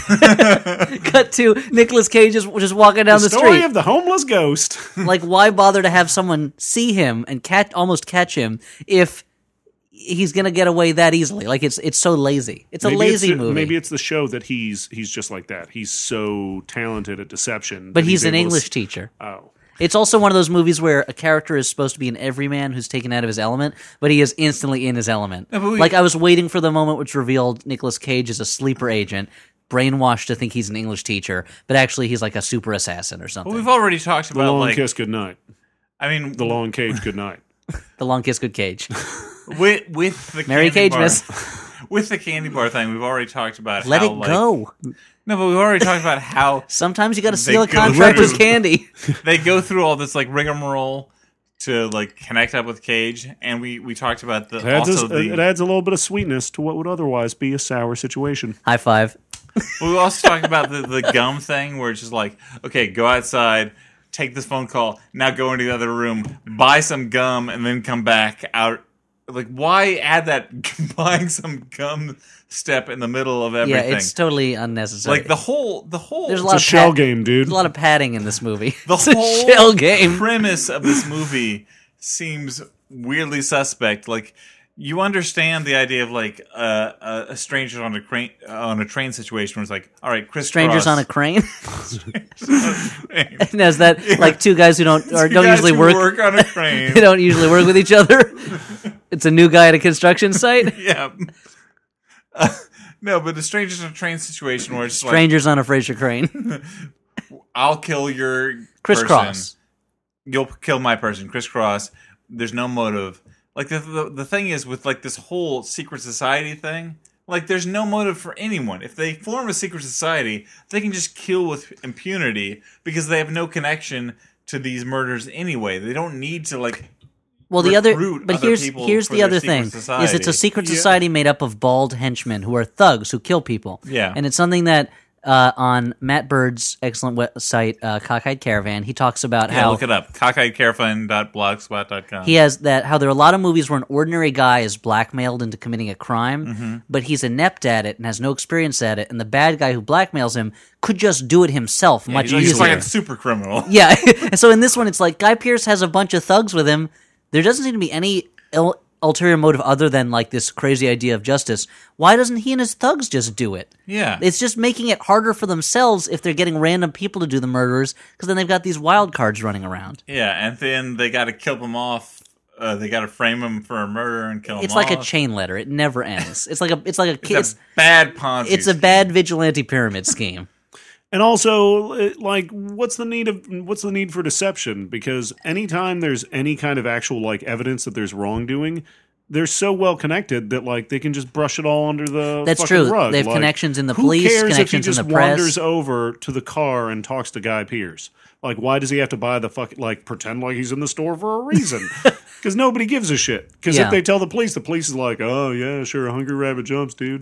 Cut to Nicolas Cage just, just walking down the, the story street. of the homeless ghost. Like, why bother to have someone see him and catch, almost catch him if he's going to get away that easily? Like, it's it's so lazy. It's a Maybe lazy it's, movie. Maybe it's the show that he's he's just like that. He's so talented at deception. but that he's an able to English s- teacher. Oh. It's also one of those movies where a character is supposed to be an everyman who's taken out of his element, but he is instantly in his element. Yeah, but we- Like, I was waiting for the moment which revealed Nicolas Cage is a sleeper agent, brainwashed to think he's an English teacher, but actually he's like a super assassin or something. Well, we've already talked The about long like kiss goodnight. I mean The long cage goodnight. The Long Kiss Good Cage. with with the Mary candy Cage, bar, miss. with the candy bar thing. We've already talked about Let how, it like, go. No, but we've already talked about how Sometimes you got to They steal a go contractor's through- candy. they go through all this like rigmarole to like connect up with Cage, and we we talked about the It adds, also a, the it adds a little bit of sweetness to what would otherwise be a sour situation. High five. we also talked about the the gum thing where it's just like, okay, go outside, take this phone call, now go into the other room, buy some gum, and then come back out. Like, why add that buying some gum step in the middle of everything? Yeah, it's totally unnecessary. like the whole the whole There's a It's lot a of shell pat- game, dude. There's a lot of padding in this movie. the It's a whole shell game. premise of this movie seems weirdly suspect. Like, you understand the idea of like uh, a, a stranger on a train on a train situation where it's like, all right, Chris Strangers Cross, on a crane. train. And as that like two guys who don't or You don't guys usually who work, work on a crane. they don't usually work with each other. It's a new guy at a construction site. yeah. Uh, no, but the strangers on a train situation where it's like, Strangers on a Fraser crane. I'll kill your Crisscross. person. You'll kill my person. Crisscross. There's no motive. Like the, the the thing is with like this whole secret society thing. Like there's no motive for anyone. If they form a secret society, they can just kill with impunity because they have no connection to these murders anyway. They don't need to like. Well, the other, recruit but other here's people here's for the their other secret thing: is society. it's a secret Yeah. society made up of bald henchmen who are thugs who kill people. Yeah. and it's something that uh, on Matt Bird's excellent website, uh, Cockeyed Caravan, he talks about Yeah, how look it up. cockeyed caravan dot blogspot dot com. he has that how there are a lot of movies where an ordinary guy is blackmailed into committing a crime, Mm-hmm. but he's inept at it and has no experience at it, and the bad guy who blackmails him could just do it himself much He's easier. like a super criminal. Yeah, and so in this one, it's like Guy Pearce has a bunch of thugs with him. There doesn't seem to be any il- ulterior motive other than like this crazy idea of justice. Why doesn't he and his thugs just do it? Yeah. It's just making it harder for themselves if they're getting random people to do the murders, because then they've got these wild cards running around. Yeah, and then they got to kill them off. Uh, they got to frame him for a murder and kill him It's like a off. chain letter; it never ends. It's like a, it's like a, It's it's, a bad Ponzi. it's a scheme. bad vigilante pyramid scheme. And also, it- like, what's the need of what's the need for deception? Because anytime there's any kind of actual like evidence that there's wrongdoing, they're so well connected that like they can just brush it all under the That's fucking true. rug. They have Like, connections in the who police, cares if he connections in just the press. wanders over to the car and talks to Guy Pearce? Like, why does he have to buy the fuck like pretend like he's in the store for a reason? Because nobody gives a shit. Because Yeah. if they tell the police, the police is like, oh yeah, sure, a hungry rabbit jumps, dude.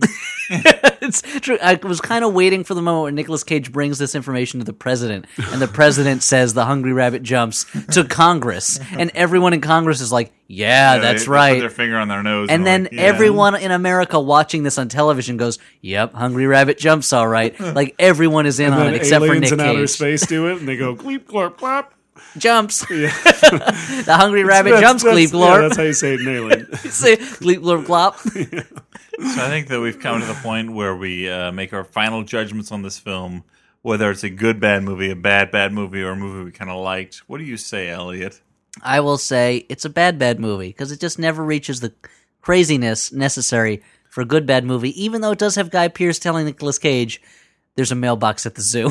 It's true. I was kind of waiting for the moment where Nicolas Cage brings this information to the president, and the president says the hungry rabbit jumps to Congress, and everyone in Congress is like, "Yeah, Yeah, that's they, right." They put their finger on their nose. And then like, yeah. everyone in America watching this on television goes, "Yep, hungry rabbit jumps, all right." Like everyone is in And on then it except for aliens Nick in outer Cage. space do it, and they go gleep glorp clap. Jumps. the hungry rabbit That's- jumps, that's- gleep glorp. Yeah, that's how you say it in Alien. Say gleep glorp glop. So I think that we've come to the point where we uh, make our final judgments on this film, whether it's a good bad movie, a bad bad movie, or a movie we kind of liked. What do you say, Elliot? I will say it's a bad, bad movie because it just never reaches the craziness necessary for a good, bad movie, even though it does have Guy Pearce telling Nicolas Cage, there's a mailbox at the zoo.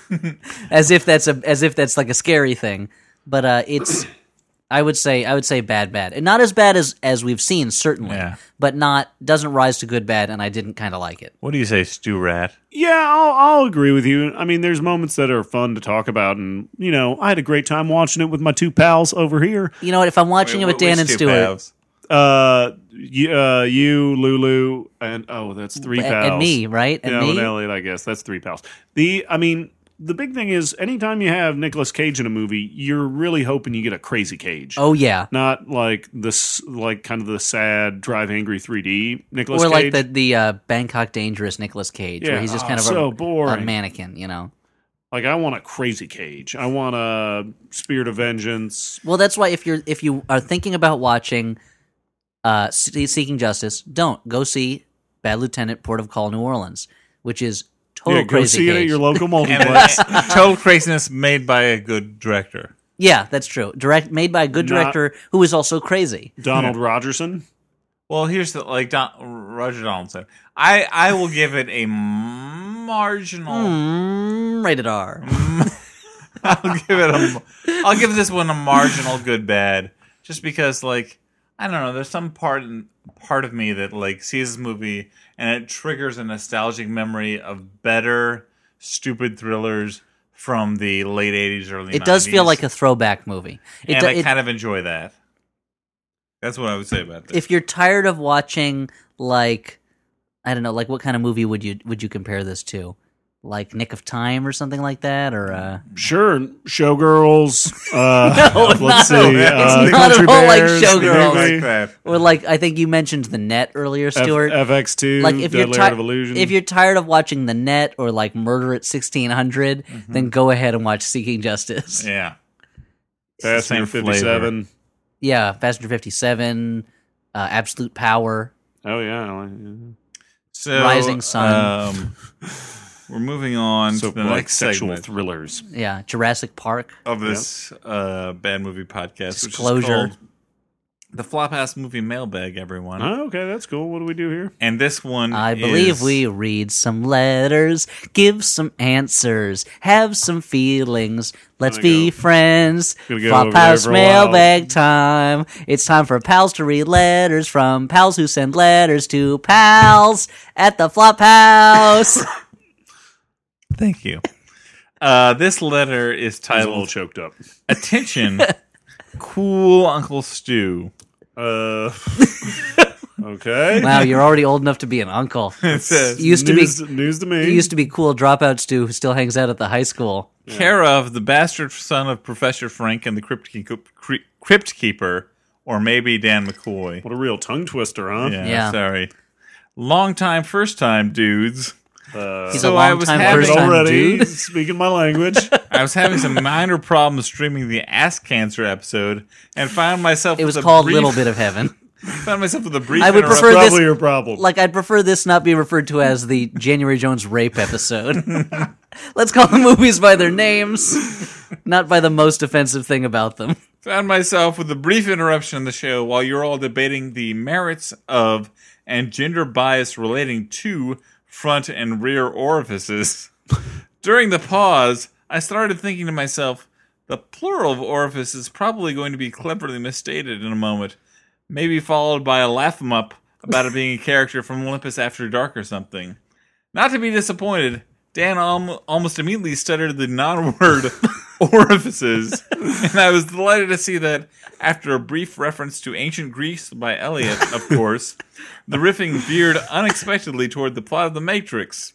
as if that's a as if that's like a scary thing. But uh, it's I would say I would say bad, bad. And not as bad as, as we've seen, certainly. Yeah. But not doesn't rise to good, bad, and I didn't kinda like it. What do you say, Stu Rat? Yeah, I'll, I'll agree with you. I mean, there's moments that are fun to talk about, and you know, I had a great time watching it with my two pals over here. You know what, if I'm watching it with Dan and Stewart Uh, you, uh, you, Lulu, and oh, that's three and, pals. and me, right? And yeah, me. and Elliot, I guess that's three pals. The, I mean, the big thing is, anytime you have Nicolas Cage in a movie, you're really hoping you get a crazy Cage. Oh yeah. Not like this, like kind of the sad Drive Angry three D Nicolas Or Cage. like the the uh, Bangkok Dangerous Nicolas Cage, Yeah. where he's just Oh, kind of so a, boring. a mannequin, you know. Like, I want a crazy Cage. I want a Spirit of Vengeance. Well, that's why if you're if you are thinking about watching uh, Se- Seeking Justice, don't go see Bad Lieutenant, Port of Call, New Orleans, which is total Yeah, go crazy. see it at Cage. your local And multiplex. total craziness made by a good director. Yeah, that's true. Direct made by a good Not- director who is also crazy. Donald Rogerson. Well, here's the like Don, Roger Donaldson. I I will give it a marginal. Mm, rated R. I'll give it a. I'll give this one a marginal good bad, just because like I don't know. There's some part in, part of me that like sees this movie and it triggers a nostalgic memory of better stupid thrillers from the late eighties, early nineties. It does feel like a throwback movie. It and do- I it- kind of enjoy that. That's what I would say about this. if you're tired of watching, like, I don't know, like what kind of movie would you would you compare this to? Like Nick of Time or something like that, or uh, Sure, Showgirls. Uh, No, it's let's not- see. it's uh, not at Country all like Bears, the Showgirls. movie, like that. or like I think you mentioned The Net earlier, F- Stuart. F X two, like if you're Deadly ti- Art of Illusion. if you're tired of watching The Net or like Murder at sixteen hundred, then go ahead and watch Seeking Justice. Yeah, Yeah. Passenger same fifty-seven. Passenger fifty-seven, uh, Absolute Power. Oh yeah. I like- So, Rising Sun. Um, we're moving on So to the like next sexual segment thrillers. Yeah, Jurassic Park. of this uh, bad movie podcast, Disclosure. which is called the Flophouse Movie Mailbag, everyone. Oh, okay, that's cool. What do we do here? And this one I believe is- we read some letters, give some answers, have some feelings. Let's Gonna be go- friends. Gonna go over there Flophouse for a while. mailbag time. It's time for pals to read letters from pals who send letters to pals at the Flophouse. Thank you. Uh, this letter is I was a little titled choked up. Attention, Cool Uncle Stu. Uh, okay. Wow, you're already old enough to be an uncle. It says, Used to news, be news to me. he used to be cool dropout Stu who still hangs out at the high school. care of the bastard son of Professor Frank and the Crypt, Keep- Crypt, Crypt Keeper, or maybe Dan McCoy. What a real tongue twister, huh? Yeah, Yeah. sorry. Long time, first time dudes. Uh, He's So a I long was time having- first time already dude. speaking my language. I was having some minor problems streaming the Ass Cancer episode and found myself It was with a called brief, Little Bit of Heaven. found myself with a brief I would interrupt- prefer this- Probably your problem. Like, I'd prefer this not be referred to as the January Jones rape episode. Let's call the movies by their names, not by the most offensive thing about them. found myself with a brief interruption in the show while you're all debating the merits of and gender bias relating to front and rear orifices. During the pause, I started thinking to myself, the plural of orifice is probably going to be cleverly misstated in a moment, maybe followed by a laugh 'em up about it being a character from Olympus After Dark or something. Not to be disappointed, Dan al- almost immediately stuttered the non-word orifices, and I was delighted to see that after a brief reference to ancient Greece by Eliot, of course, the riffing veered unexpectedly toward the plot of The Matrix.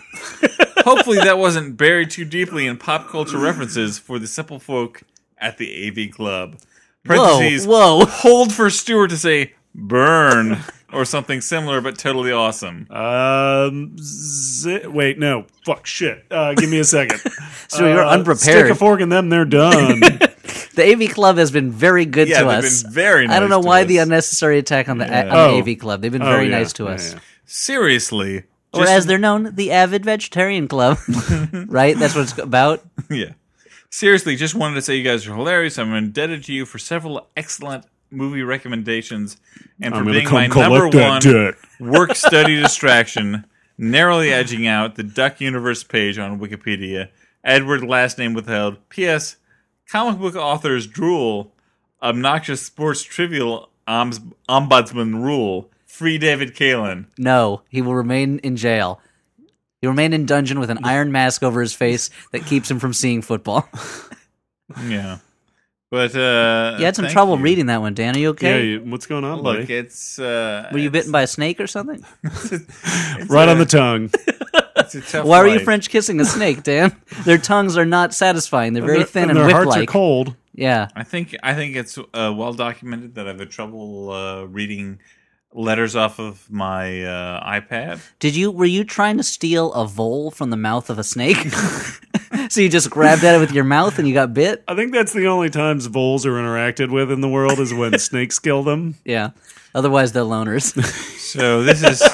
Hopefully that wasn't buried too deeply in pop culture references for the simple folk at the A V Club. Parentheses, Whoa, whoa. hold for Stuart to say burn or something similar but totally awesome. Um, zi- wait, no, fuck, shit. Uh, give me a second. So you're Uh, unprepared. Stick a fork in them, they're done. The A V Club has been very good Yeah, to they've us. been very I don't nice know to why us. the unnecessary attack on the, Yeah. on the Oh. A V Club. They've been Oh, very yeah, nice to yeah, us. yeah. Seriously. Or just- as they're known, the Avid Vegetarian Club. Right? That's what it's about. Yeah. Seriously, just wanted to say you guys are hilarious. I'm indebted to you for several excellent movie recommendations and for I'm gonna being come my number collect that one debt. work study distraction, narrowly edging out the Duck Universe page on Wikipedia. Edward, last name withheld. P S. Comic book authors drool. Obnoxious sports trivial oms- ombudsman rule. Free David Kalin. No, he will remain in jail. He'll remain in dungeon with an iron mask over his face that keeps him from seeing football. Yeah. But, uh. You had some thank trouble you. reading that one, Dan. Are you Yeah, okay? you, what's going on, Look, buddy? it's, uh. Were you it's- bitten by a snake or something? it's Right a- on the tongue. It's a tough Why were you life. French kissing a snake, Dan? Their tongues are not satisfying. They're very Their- thin and, their hearts are whip-like. cold. Yeah. I think I think it's uh, well documented that I've had trouble uh, reading letters off of my uh, iPad. Did you were you trying to steal a vole from the mouth of a snake? So you just grabbed at it with your mouth and you got bit? I think that's the only times voles are interacted with in the world is when snakes kill them. Yeah. Otherwise they're loners. So this is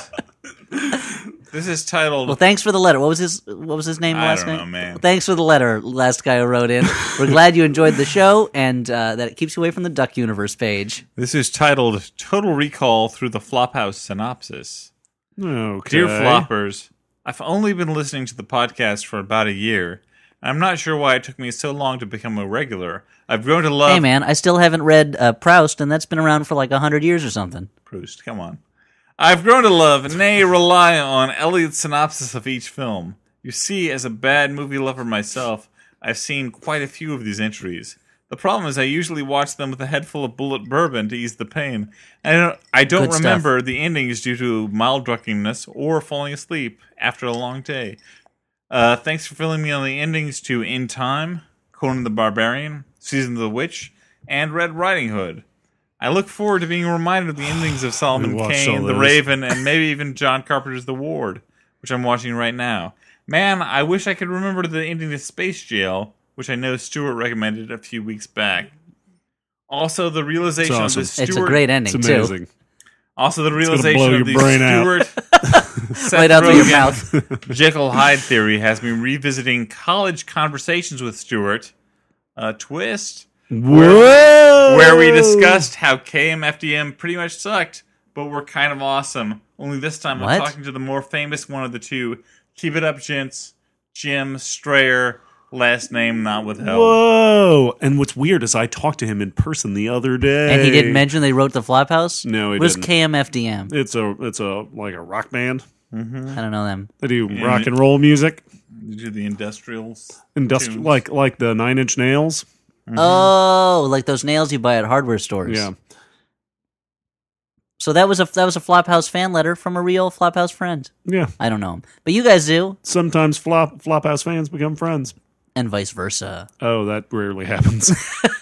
this is titled. Well, thanks for the letter. What was his What was his name? I last don't name? know, man. Well, thanks for the letter, last guy who wrote in. We're glad you enjoyed the show and uh, that it keeps you away from the Duck Universe page. This is titled "Total Recall Through the Flophouse Synopsis." Okay. Dear floppers, I've only been listening to the podcast for about a year. I'm not sure why it took me so long to become a regular. I've grown to love Hey, man, I still haven't read uh, Proust, and that's been around for like a hundred years or something. Proust. Come on. I've grown to love, nay, rely on Eliot's synopsis of each film. You see, as a bad movie lover myself, I've seen quite a few of these entries. The problem is I usually watch them with a head full of bullet bourbon to ease the pain. I don't, I don't Good stuff. remember the endings due to mild drunkenness or falling asleep after a long day. Uh, thanks for filling me on the endings to In Time, Conan the Barbarian, Season of the Witch, and Red Riding Hood. I look forward to being reminded of the endings of Solomon We watched Kane, all The those. Raven, and maybe even John Carpenter's The Ward, which I'm watching right now. Man, I wish I could remember the ending to Space Jail, which I know Stuart recommended a few weeks back. Also, the realization It's of awesome. the Stuart... It's a great ending, It's too. amazing. Also, the blow realization your of the brain out. Stuart... Seth Right out through your Rogen, mouth. Jekyll Hyde theory has me revisiting college conversations with Stuart. A twist... Whoa! where we discussed how K M F D M pretty much sucked, but were kind of awesome. Only this time What? I'm talking to the more famous one of the two. Keep it up, gents. Jim Strayer, last name not withheld. Whoa! And what's weird is I talked to him in person the other day, And he didn't mention they wrote the Flophouse? No, he What is didn't. K M F D M? It's a it's a like a rock band. I don't know them. They do And rock it- and roll music, You do the industrials. Industri- tunes. like like the Nine Inch Nails. Oh, like those nails you buy at hardware stores. Yeah, So that was a that was a Flophouse fan letter from a real Flophouse friend. yeah. I don't know him, but you guys do, Sometimes flop Flophouse fans become friends. and vice versa. Oh, that rarely happens.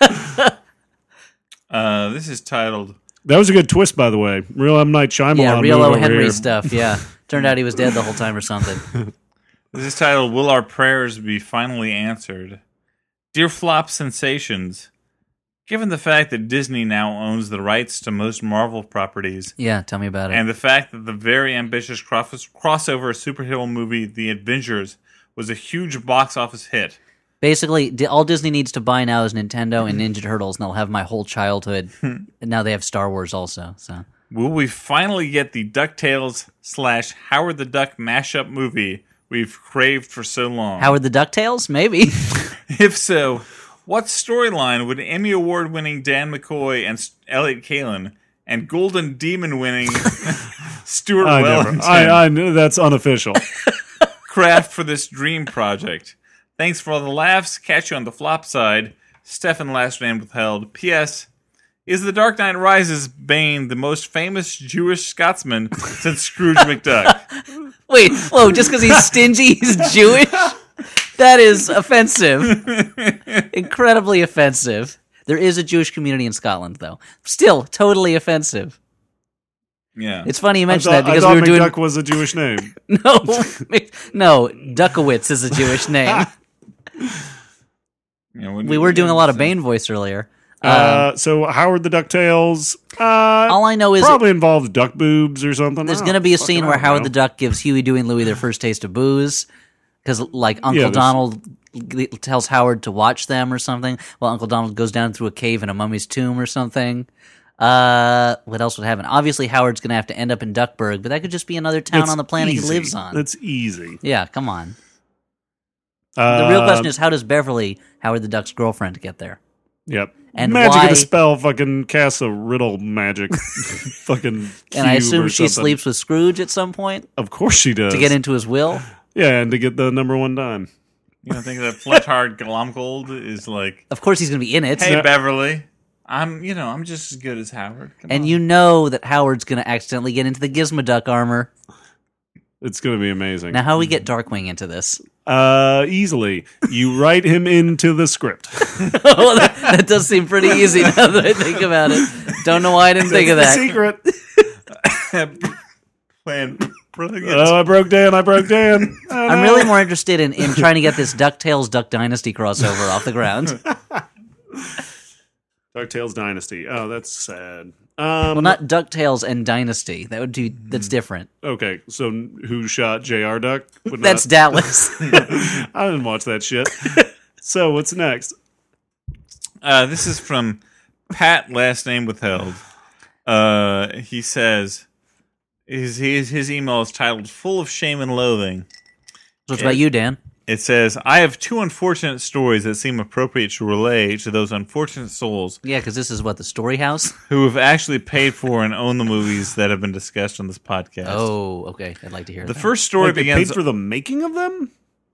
Uh, this is titled... That was a good twist, by the way. Real M Night Shyamalan. Yeah, real move O. over Henry here. stuff. Yeah, turned out he was dead the whole time or something. This is titled, Will Our Prayers Be Finally Answered? Dear Flop Sensations, given the fact that Disney now owns the rights to most Marvel properties, Yeah, tell me about it. and the fact that the very ambitious cross- crossover superhero movie The Avengers was a huge box office hit, Basically, di- all Disney needs to buy now is Nintendo and Ninja Turtles, and they'll have my whole childhood. And now they have Star Wars also. So will we finally get the DuckTales slash Howard the Duck mashup movie we've craved for so long? Howard the Ducktales, maybe. If so, what storyline would Emmy Award winning Dan McCoy and S- Elliot Kalin and Golden Demon winning Stuart I Wellington never. I, I knew that's unofficial. craft for this dream project? Thanks for all the laughs. Catch you on the flop side. Stefan, last name withheld. P S. Is The Dark Knight Rises Bane the most famous Jewish Scotsman since Scrooge McDuck? Wait, whoa! Just because he's stingy, he's Jewish? That is offensive. Incredibly offensive. There is a Jewish community in Scotland, though. Still, totally offensive. Yeah. It's funny you I mentioned thought, that because I we thought were doing McDuck was a Jewish name. no, no. Duckowitz is a Jewish name. You know, when We you- were doing a lot of so- Bane voice earlier. Uh, so Howard the DuckTales. Uh, All I know is probably involves duck boobs or something. there's I going to don't be a fucking scene know, where Howard man. the Duck gives Huey, Dewey, and Louie their first taste of booze. Because, like, Uncle there's- Donald g- tells Howard to watch them or something, while Uncle Donald goes down through a cave in a mummy's tomb or something. Uh, what else would happen? Obviously, Howard's going to have to end up in Duckburg, but that could just be another town It's on the planet easy. he lives on. That's easy. Yeah, come on. Uh, The real question is, how does Beverly, Howard the Duck's girlfriend, get there? Yep. And magic why- of the spell fucking casts a riddle magic fucking And I cube assume or she something. sleeps with Scrooge at some point Of course she does. to get into his will. Yeah, and to get the number one dime. You don't think that Flintheart Glomgold is like, Of course, he's going to be in it. hey, Beverly, I'm, you know, I'm just as good as Howard. Come And on. you know that Howard's going to accidentally get into the Gizmoduck armor. It's going to be amazing. Now, how do we get Darkwing into this? Uh, easily. You write him into the script. Oh, that, that does seem pretty easy now that I think about it. Don't know why I didn't think of That's that. the secret. Plan brilliant. Oh, I broke Dan. I broke Dan. Oh, I'm no. really more interested in, in trying to get this DuckTales Duck Dynasty crossover off the ground. DuckTales Dynasty. Oh, that's sad. Um, Well, not DuckTales and Dynasty. That would be that's different. okay, so who shot J R. Duck? Would That's not- Dallas. I didn't watch that shit. So what's next? Uh, this is from Pat, last name withheld. Uh, he says his, his his email is titled "Full of Shame and Loathing." What's about you, Dan? It says, "I have two unfortunate stories that seem appropriate to relay to those unfortunate souls Yeah, because this is what the Story House. who have actually paid for and own the movies that have been discussed on this podcast." Oh, okay. I'd like to hear The that. first story Like they begins. paid for the making of them?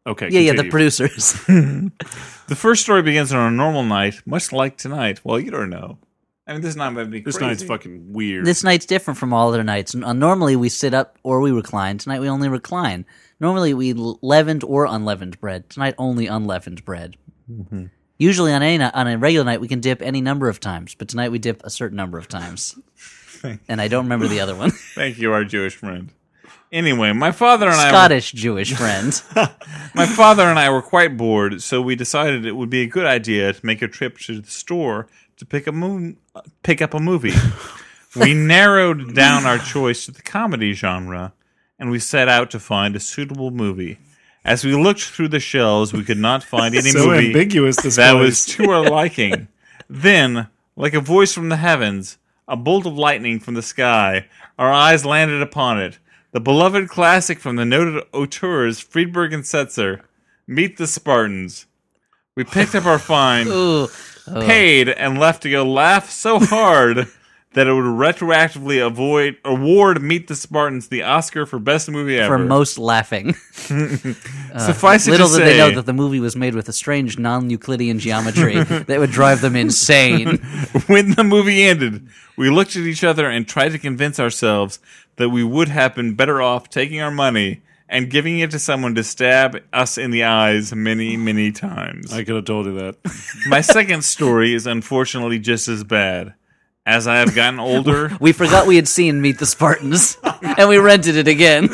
Okay, Yeah, yeah, the continue. producers. The first story begins on a normal night, much like tonight. Well, you don't know. I mean, this night might be This crazy. night's fucking weird. This night's different from all other nights. N- uh, Normally we sit up or we recline. Tonight we only recline. Normally we l- leavened or unleavened bread. Tonight only unleavened bread. Mm-hmm. Usually on a ni- on a regular night we can dip any number of times, but tonight we dip a certain number of times. And I don't remember the other one. Thank you, our Jewish friend. Anyway, my father and I... Scottish Jewish friend. My father and I were quite bored, so we decided it would be a good idea to make a trip to the store to pick a mo- pick up a movie. We narrowed down our choice to the comedy genre, and we set out to find a suitable movie. As we looked through the shelves, we could not find any so movie ambiguous. This that place. was to our liking. Then, like a voice from the heavens, a bolt of lightning from the sky, our eyes landed upon it. The beloved classic from the noted auteurs Friedberg and Setzer, Meet the Spartans. We picked up our find, Ooh. paid, and left to go laugh so hard that it would retroactively avoid award Meet the Spartans the Oscar for best movie ever. For most laughing. Suffice it Little to did say, they know that the movie was made with a strange non-Euclidean geometry that would drive them insane. when the movie ended, we looked at each other and tried to convince ourselves that we would have been better off taking our money and giving it to someone to stab us in the eyes many, many times. I could have told you that. My second story is unfortunately just as bad. As I have gotten older, We forgot we had seen Meet the Spartans, and we rented it again.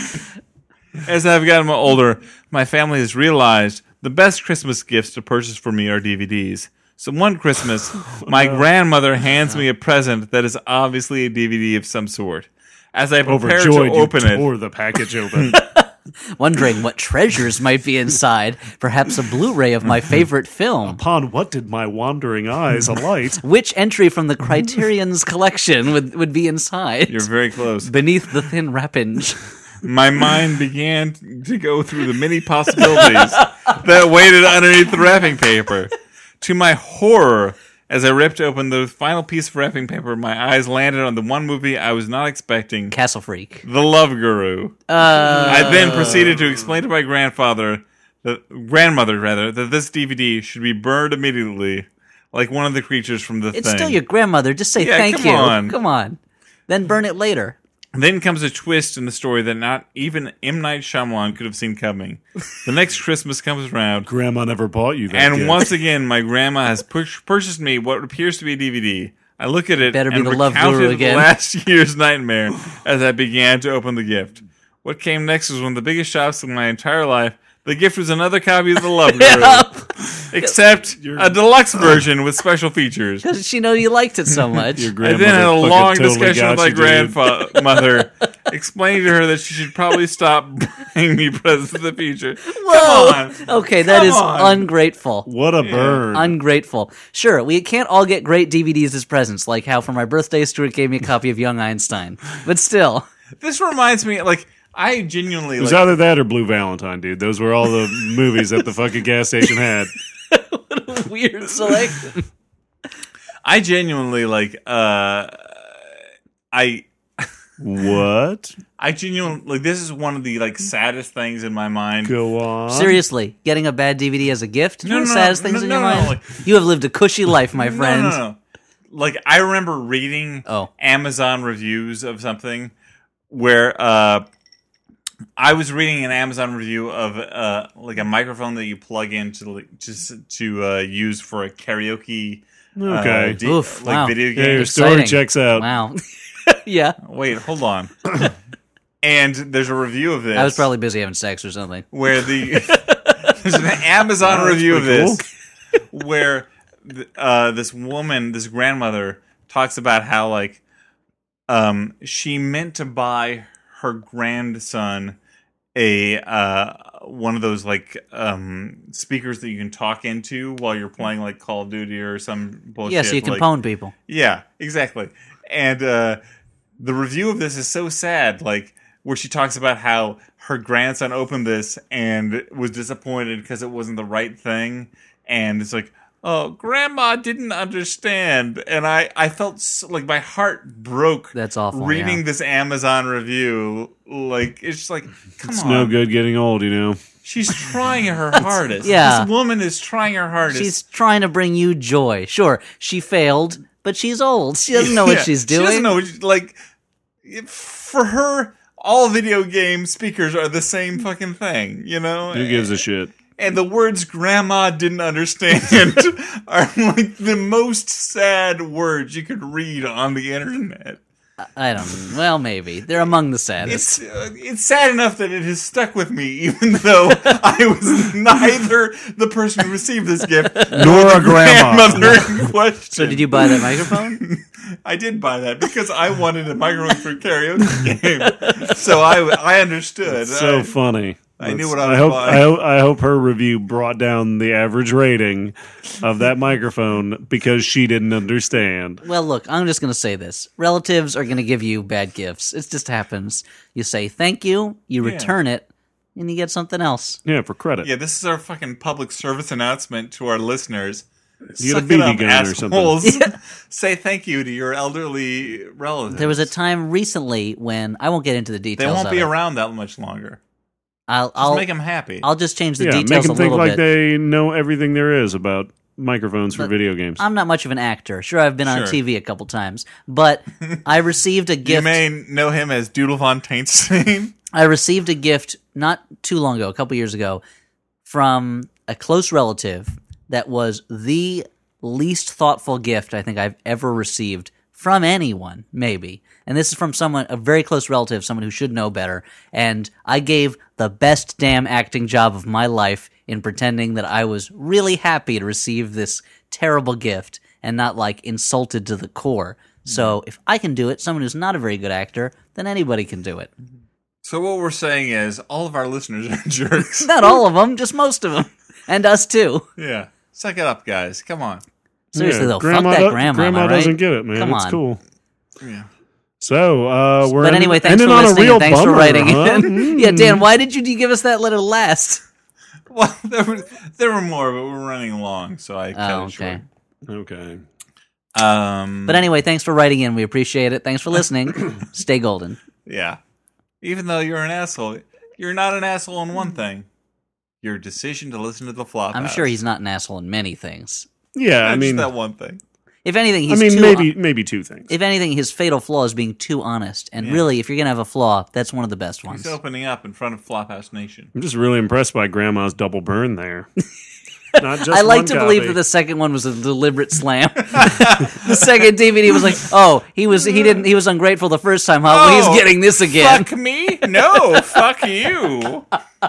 as I've gotten older, my family has realized the best Christmas gifts to purchase for me are D V Ds. So one Christmas, my grandmother hands me a present that is obviously a D V D of some sort. As I prepare to Overjoyed, open you it, tore the package open. Wondering what treasures might be inside. Perhaps a Blu-ray of my favorite film. Upon what did my wandering eyes alight? Which entry from the Criterion's collection would, would be inside? you're very close. Beneath the thin wrappage. My mind began to go through the many possibilities that waited underneath the wrapping paper. To my horror, as I ripped open the final piece of wrapping paper, my eyes landed on the one movie I was not expecting, Castle Freak. The Love Guru. Uh, I then proceeded to explain to my grandfather, that, grandmother rather, that this D V D should be burned immediately, like one of the creatures from the it's thing. still your grandmother. Just say Yeah, thank come you. on. Come on. Then burn it later. Then comes a twist in the story that not even M. Night Shyamalan could have seen coming. The next Christmas comes around, Grandma never bought you that and gift. once again, my grandma has pur- purchased me what appears to be a D V D. I look at it Better be and the Love recounted Guru again. last year's nightmare as I began to open the gift. What came next was one of the biggest shocks of my entire life. The gift was another copy of The Love Guru, except a deluxe version with special features. Because she know you liked it so much. Your I grandmother then had a fucking long totally discussion with got my you, dude. grandmother, explaining to her that she should probably stop bringing me presents in the future. Whoa. Come on. Okay, that Come is on. ungrateful. What a burn. Ungrateful. Sure, we can't all get great D V Ds as presents, like how for my birthday, Stuart gave me a copy of Young Einstein. But still, This reminds me, like, I genuinely, It was like, either that or Blue Valentine, dude. Those were all the movies that the fucking gas station had. weird selection. I genuinely, like, uh, I, What? I genuinely, like, this is one of the, like, saddest things in my mind. Go on. Seriously, getting a bad D V D as a gift? No, One of the no, saddest no, things no, in no, your no, mind? like- You have lived a cushy life, my friend. No, no, no. Like, I remember reading Oh. Amazon reviews of something where uh, I was reading an Amazon review of uh, like a microphone that you plug in to like, just to uh, use for a karaoke Okay. uh, d- Oof, like wow. video Yeah, game. your story Exciting. checks out. Wow. yeah. Wait, hold on. And there's a review of this. I was probably busy having sex or something. where the there's an Amazon Wow, that's review of pretty this where th- uh, this woman, this grandmother, talks about how like um, she meant to buy her grandson a uh, one of those like um, speakers that you can talk into while you're playing like Call of Duty or some bullshit. Yeah, so you can like, pwn people. yeah, exactly. And uh, the review of this is so sad, like where she talks about how her grandson opened this and was disappointed because it wasn't the right thing, and it's like, oh, grandma didn't understand, and I, I felt so, like my heart broke. That's awful, Reading yeah. this Amazon review, like it's just like, come It's on, no good getting old, you know. She's trying her hardest. Yeah. This woman is trying her hardest. She's trying to bring you joy. Sure, she failed, but she's old. She doesn't know what Yeah, she's doing. She doesn't know what she, like if- for her. All video game speakers are the same fucking thing, you know. Who gives a shit? And the words "grandma didn't understand" are like the most sad words you could read on the internet. I don't know. Well, maybe. They're among the saddest. It's uh, it's sad enough that it has stuck with me, even though I was neither the person who received this gift Nor a grandma. grandmother in question. So did you buy that microphone? I did buy that because I wanted a microphone for a karaoke game. So I, I understood. So I, funny. I knew That's- what I was hope, buying. I hope. I hope her review brought down the average rating of that microphone because she didn't understand. Well, look, I'm just going to say this. Relatives are going to give you bad gifts. It just happens. You say thank you, you Yeah. return it, and you get something else. Yeah, for credit. Yeah, this is our fucking public service announcement to our listeners. You get a Suck B it B up, gun or something. assholes. Say thank you to your elderly relatives. There was a time recently when I won't get into the They details. won't of be it. around that much longer. I'll Just I'll make them happy. I'll just change the Yeah, make details them a think little like bit. they know everything there is about microphones for But video games. I'm not much of an actor. Sure, I've been on Sure. T V a couple times, but I received a you gift. may know him as Doodle Von Taintstein. I received a gift not too long ago, a couple years ago, from a close relative that was the least thoughtful gift I think I've ever received from anyone, maybe. And this is from someone, a very close relative, someone who should know better. And I gave the best damn acting job of my life in pretending that I was really happy to receive this terrible gift and not like insulted to the core. So if I can do it, someone who's not a very good actor, then anybody can do it. So what we're saying is all of our listeners are jerks. Not all of them, just most of them. And us too. Yeah. Suck it up, guys. Come on. Seriously Yeah, though, grandma fuck that do- grandma. Grandma am I right? doesn't get it, man. Come it's on. cool. Yeah. So uh, we're But ending- anyway, thanks ending for on a listening real and thanks for bummer, writing huh? in. Mm. Yeah, Dan, why did you give us that letter last? Well, there were there were more, but we're running long, so I cut Oh, it okay. Okay. short. Um, But anyway, thanks for writing in. We appreciate it. Thanks for listening. Stay golden. yeah. Even though you're an asshole, you're not an asshole in one thing. Your decision to listen to the flop. I'm sure he's not an asshole in many things. Yeah, I Not mean, just that one thing. If anything, I he's mean, too maybe maybe two things. if anything, his fatal flaw is being too honest. And Yeah. really, if you're gonna have a flaw, that's one of the best ones. He's opening up in front of Flophouse Nation. I'm just really impressed by Grandma's double burn there. Not just I like one to believe copy. that the second one was a deliberate slam. The second D V D was like, oh, he was he didn't he was ungrateful the first time, huh? Well, Oh, he's getting this again. Fuck me? No, fuck you.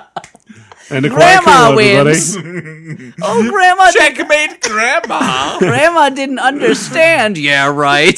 And the Grandma Quack Crew, wins. everybody. Oh, grandma, Checkmate, Grandma. grandma didn't understand. Yeah, right.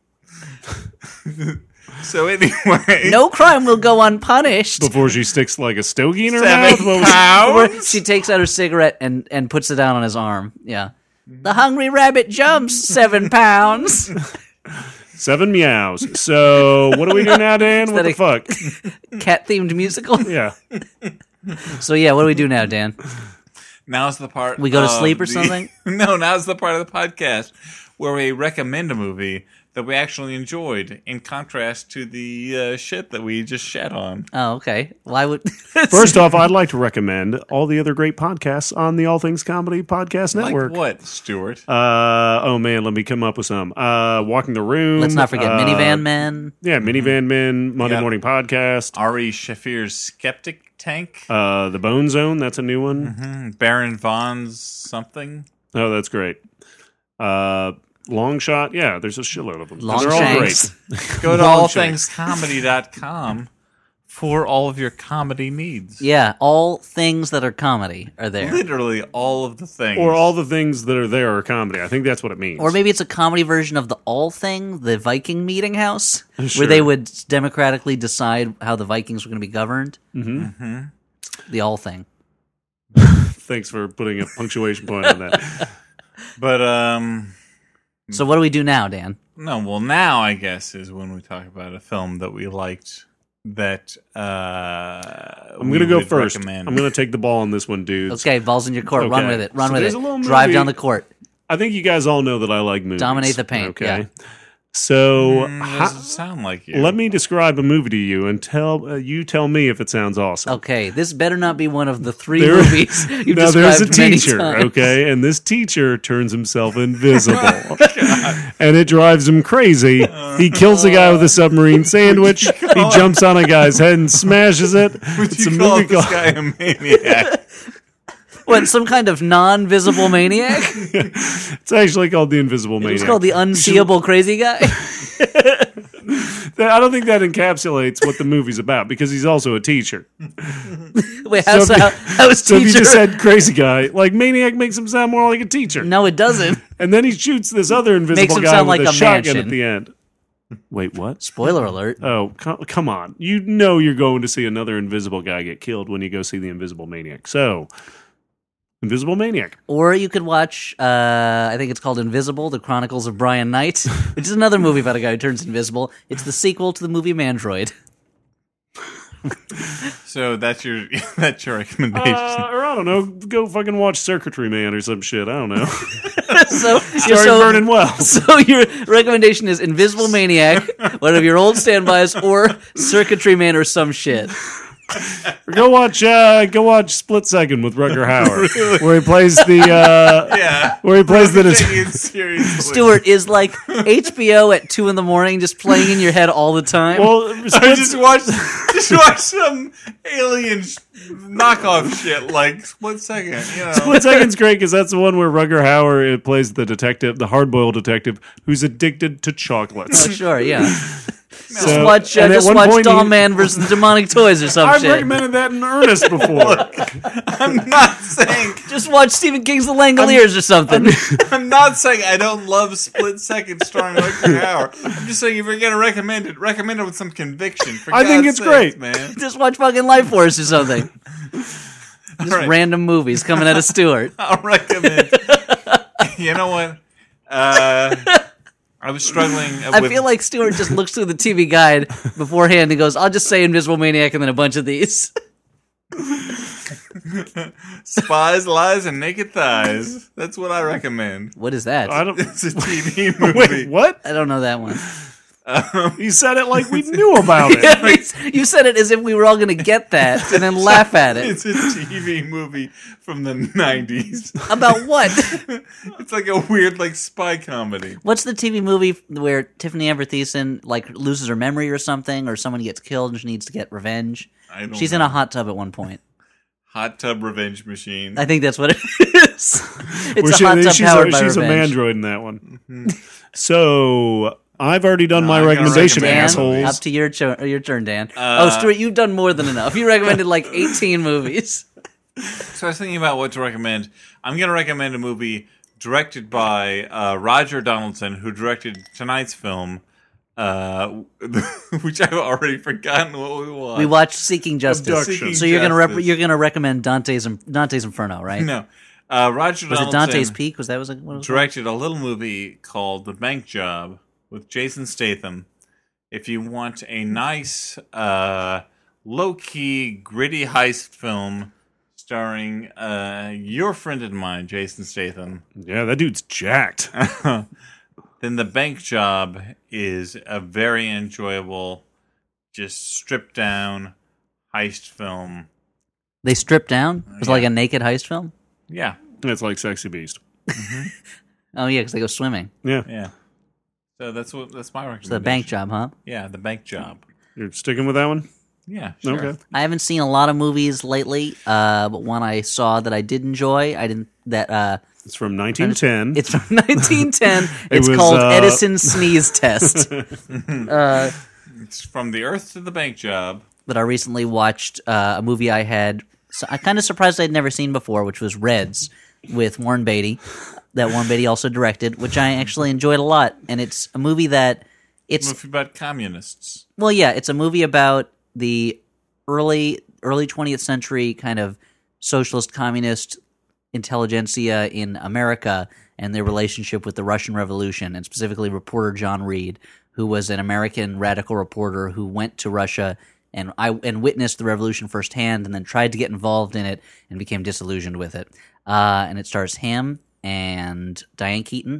So anyway, No crime will go unpunished. Before she sticks like a stogie in her seven mouth. What was- pounds. She takes out her cigarette and, and puts it down on his arm. Yeah. The hungry rabbit jumps seven pounds. Seven meows. So what do we do now, Dan? What that the a- fuck? Cat themed musical. Yeah. So yeah, what do we do now, Dan? Now's the part We go to of sleep or the- something? No, now's the part of the podcast where we recommend a movie that we actually enjoyed, in contrast to the uh, shit that we just shat on. Oh, okay. Why would First off, I'd like to recommend all the other great podcasts on the All Things Comedy Podcast Network. Like what, Stuart? Uh oh man, let me come up with some. Uh, Walking the Room. Let's not forget uh, Minivan Men. Yeah, Minivan Men, Monday Yep. Morning Podcast. Ari Shafir's Skeptic Tank. Uh, the Bone Zone. That's a new one. Hmm, Baron Vaughn's something. Oh, that's great. Uh, Long Shot. Yeah, there's a shitload of them. Long They're all Shanks. great. Go to Long all Shanks. things comedy dot com for all of your comedy needs. Yeah, all things that are comedy are there. Literally all of the things. Or all the things that are there are comedy. I think that's what it means. Or maybe it's a comedy version of the All Thing, the Viking meeting house, Sure. where they would democratically decide how the Vikings were going to be governed. Mm-hmm. The All Thing. Thanks for putting a punctuation point on that. But, um... So what do we do now, Dan? No, well, now I guess is when we talk about a film that we liked that uh, I'm going to go first. Recommend. I'm going to take the ball on this one, dudes. Okay, balls in your court. Run Okay. with it. Run So with there's it. a little Drive movie- down the court. I think you guys all know that I like movies. Dominate the paint, Okay. So Mm, ho- doesn't sound like you. let me describe a movie to you and tell uh, you tell me if it sounds awesome. Okay, this better not be one of the three There- movies you've Now there's a described many teacher, times. okay, and this teacher turns himself invisible, Oh, and it drives him crazy. He kills a guy with a submarine sandwich. He jumps on a guy's head and smashes it. Would It's you a call movie this called- guy a maniac? What, some kind of non-visible maniac? It's actually called the Invisible It's Maniac. called the unseeable crazy guy. I don't think that encapsulates what the movie's about because he's also a teacher. Wait, how's So if how, you- how is So if you teacher? just said crazy guy, like maniac makes him sound more like a teacher. No, it doesn't. And then he shoots this other invisible Makes him guy sound with like a, a shotgun mansion. at the end. Wait, what? Spoiler alert. Oh, co- come on. You know you're going to see another invisible guy get killed when you go see the Invisible Maniac. So, Invisible Maniac. Or you could watch, uh, I think it's called Invisible, The Chronicles of Brian Knight, which is another movie about a guy who turns invisible. It's the sequel to the movie Mandroid. So that's your that's your recommendation. Uh, or I don't know, go fucking watch Circuitry Man or some shit. I don't know. so, Starring so, Vernon Wells. so your recommendation is Invisible Maniac, one of your old standbys, or Circuitry Man or some shit. Or go watch uh, go watch Split Second with Rutger Hauer, where he plays the uh, yeah, where he plays the. taking it seriously. Stuart is like H B O at two in the morning, just playing in your head all the time. Well, I Split, just watched just watch some alien sh- knockoff shit like Split Second. You know, Split Second's great because that's the one where Rutger Hauer uh, plays the detective, the hard-boiled detective, who's addicted to chocolates. oh, sure, yeah. So- Just watch, uh, and at just one watch point Doll he- Man versus the Demonic Toys or some I've shit. recommended that in earnest before. I'm not saying Just watch Stephen King's The Langoliers or something. I'm not saying I don't love Split Second starring Rutger Hauer. I'm just saying if you're gonna recommend it, recommend it with some conviction. For I think God's it's sakes, great. man. Just watch fucking Life Force or something. Just right. random movies coming out of Stewart. I'll recommend. You know what? Uh, I was struggling. I with, feel like Stewart just looks through the T V guide beforehand and goes, I'll just say Invisible Maniac and then a bunch of these. Spies, Lies, and Naked Thighs. That's what I recommend. What is that? I don't. It's a T V movie. Wait, what? I don't know that one. You said it like we knew about it. You said it as if we were all going to get that and then laugh at it. It's a T V movie from the nineties. About what? It's like a weird, like, spy comedy. What's the T V movie where Tiffany Amber Thiessen like loses her memory or something, or someone gets killed and she needs to get revenge? I don't She's know. in a hot tub at one point. Hot Tub Revenge Machine. I think that's what it is. It's Well, a she- hot tub she's powered a, by she's a revenge. mandroid in that one. So I've already done my I'm gonna recommendation, recommend Dan, assholes. up to your, cho- your turn, Dan. Uh, oh, Stuart, you've done more than enough. You recommended like eighteen movies. So I was thinking about what to recommend. I'm going to recommend a movie directed by uh, Roger Donaldson, who directed tonight's film, uh, which I've already forgotten what we watched. We watched Seeking Justice. Abduction. So you're gonna rep- Justice. you're gonna recommend Dante's Dante's Inferno, right? No. Uh, Roger Was it Donaldson Dante's Peak? Was that was it? What it was called? directed a little movie called The Bank Job with Jason Statham. If you want a nice, uh, low-key, gritty heist film starring uh, your friend and mine, Jason Statham, Yeah, that dude's jacked. then The Bank Job is a very enjoyable, just stripped-down heist film. They stripped down. It was Yeah. like a naked heist film. Yeah, It's like Sexy Beast. Oh yeah, because they go swimming. Yeah, yeah. So that's what that's my recommendation. So the bank job, huh? Yeah, The Bank Job. you're sticking with that one. Yeah, sure. Okay. I haven't seen a lot of movies lately, uh, but one I saw that I did enjoy. I didn't that uh, It's from nineteen ten. it's from nineteen ten. It It's was, called uh, Edison Sneeze Test. uh, It's From the Earth to the Bank Job. but I recently watched uh, a movie I had. So I kind of surprised I'd never seen before, which was Reds with Warren Beatty. That Warren Beatty also directed, which I actually enjoyed a lot. And it's a movie that it's Movie about communists. well, yeah, it's a movie about the early early twentieth century kind of socialist communist intelligentsia in America and their relationship with the Russian Revolution, and specifically reporter John Reed, who was an American radical reporter who went to Russia and I and witnessed the revolution firsthand, and then tried to get involved in it and became disillusioned with it. Uh, and it stars him and Diane Keaton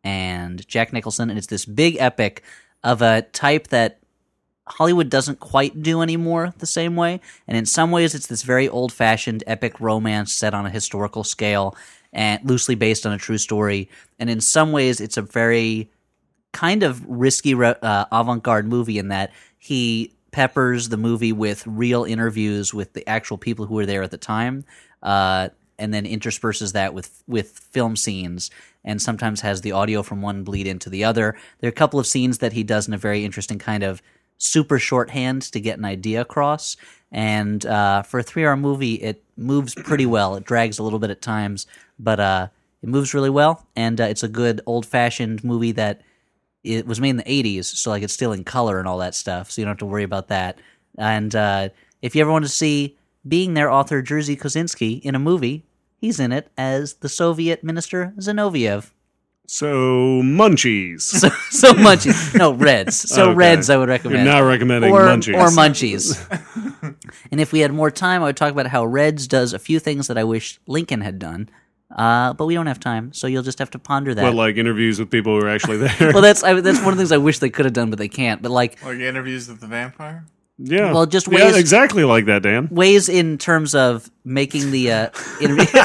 and Jack Nicholson, and it's this big epic of a type that Hollywood doesn't quite do anymore the same way. And in some ways, it's this very old-fashioned epic romance set on a historical scale and loosely based on a true story. And in some ways, it's a very kind of risky uh, avant-garde movie in that he peppers the movie with real interviews with the actual people who were there at the time, uh, and then intersperses that with with film scenes, and sometimes has the audio from one bleed into the other. There are a couple of scenes that he does in a very interesting kind of super shorthand to get an idea across, and uh, for a three-hour movie, it moves pretty well. It drags a little bit at times, but uh, it moves really well, and uh, it's a good old-fashioned movie that it was made in the eighties, so like it's still in color and all that stuff, so you don't have to worry about that. And uh, if you ever want to see being there author Jerzy Kosinski in a movie, he's in it as the Soviet minister Zinoviev. So, Munchies. So, so Munchies. No, Reds. So Okay. Reds I would recommend. You're not recommending or, Munchies. Or Munchies. And if we had more time, I would talk about how Reds does a few things that I wish Lincoln had done. Uh, but we don't have time, so you'll just have to ponder that. What, like interviews with people who are actually there? well, that's I, that's one of the things I wish they could have done, but they can't. But like Like interviews with the vampire? yeah. well, just yeah, ways- exactly like that, Dan. ways in terms of making the uh, interview,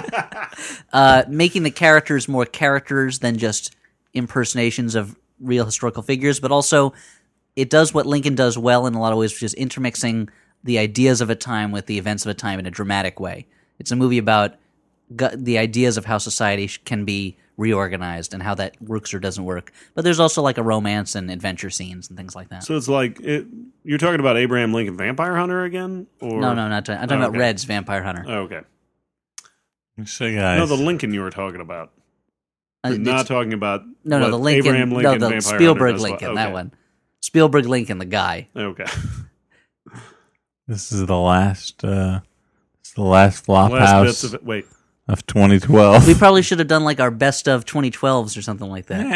uh, making the characters more characters than just impersonations of real historical figures, but also it does what Lincoln does well in a lot of ways, which is intermixing the ideas of a time with the events of a time in a dramatic way. It's a movie about gu- the ideas of how society sh- can be reorganized and how that works or doesn't work. But there's also like a romance and adventure scenes and things like that. So it's like, it, you're talking about Abraham Lincoln Vampire Hunter again? Or no, no, not. I'm talking Oh, about okay. Red's Vampire Hunter. Oh, okay. So guys, No, the Lincoln you were talking about. Uh, You're not it's- talking about No, no, what the Lincoln, Abraham Lincoln no, the Vampire Spielberg Hunter does. Lincoln, that Okay. one. Spielberg Lincoln, the guy. Okay. this is the last uh it's the last flop Last house bits of it. Wait. of twenty twelve. We probably should have done like our best of twenty twelves or something like that.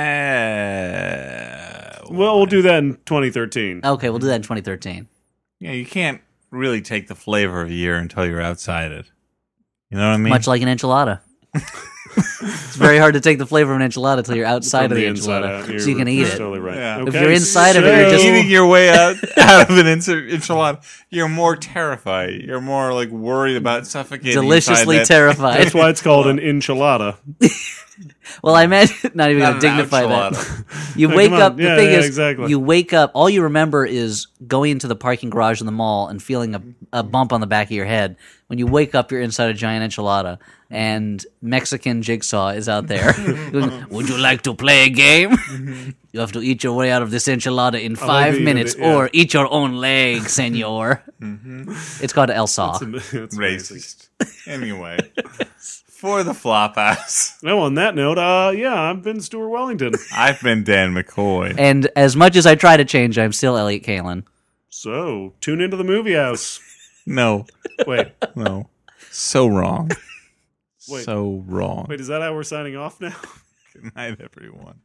Uh, Well, we'll do that in twenty thirteen. Okay, we'll do that in twenty thirteen. yeah, you can't really take the flavor of a year until you're outside it. You know what I mean? Much like an enchilada. It's very hard to take the flavor of an enchilada until you're outside From of the, inside enchilada, out. You're so you can eat it. Totally right. Yeah. Okay, If you're inside of it, you're so- just- eating your way out, out of an ins- enchilada, you're more terrified. You're more like worried about suffocating. Deliciously inside that- terrified. That's why it's called an enchilada. Well, I meant not even Not going to an dignify that. enchilada. You No, wake come up. on. The Yeah, thing yeah, is, exactly. you wake up. All you remember is going into the parking garage in the mall and feeling a, a bump on the back of your head. When you wake up, you're inside a giant enchilada, and Mexican Jigsaw is out there. Going, would you like to play a game? You have to eat your way out of this enchilada in five the- minutes, yeah. or eat your own leg, senor. It's called El Saw. It's amazing. Racist. Anyway, for the flop house, No, on that note, uh, yeah, I've been Stuart Wellington. I've been Dan McCoy. And as much as I try to change, I'm still Elliot Kalin. So, tune into the movie house. No, Wait, no, so wrong. Wait. So wrong. wait, is that how we're signing off now? Good night, everyone.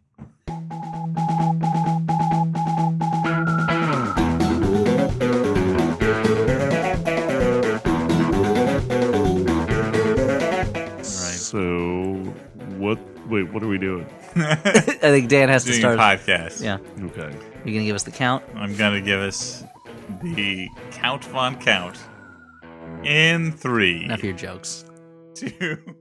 So, what? Wait, what are we doing? I think Dan has to Doing a start. podcast. Yeah. Okay. You're going to give us the count? I'm gonna give us the Count Von Count in three, Enough of your jokes. two.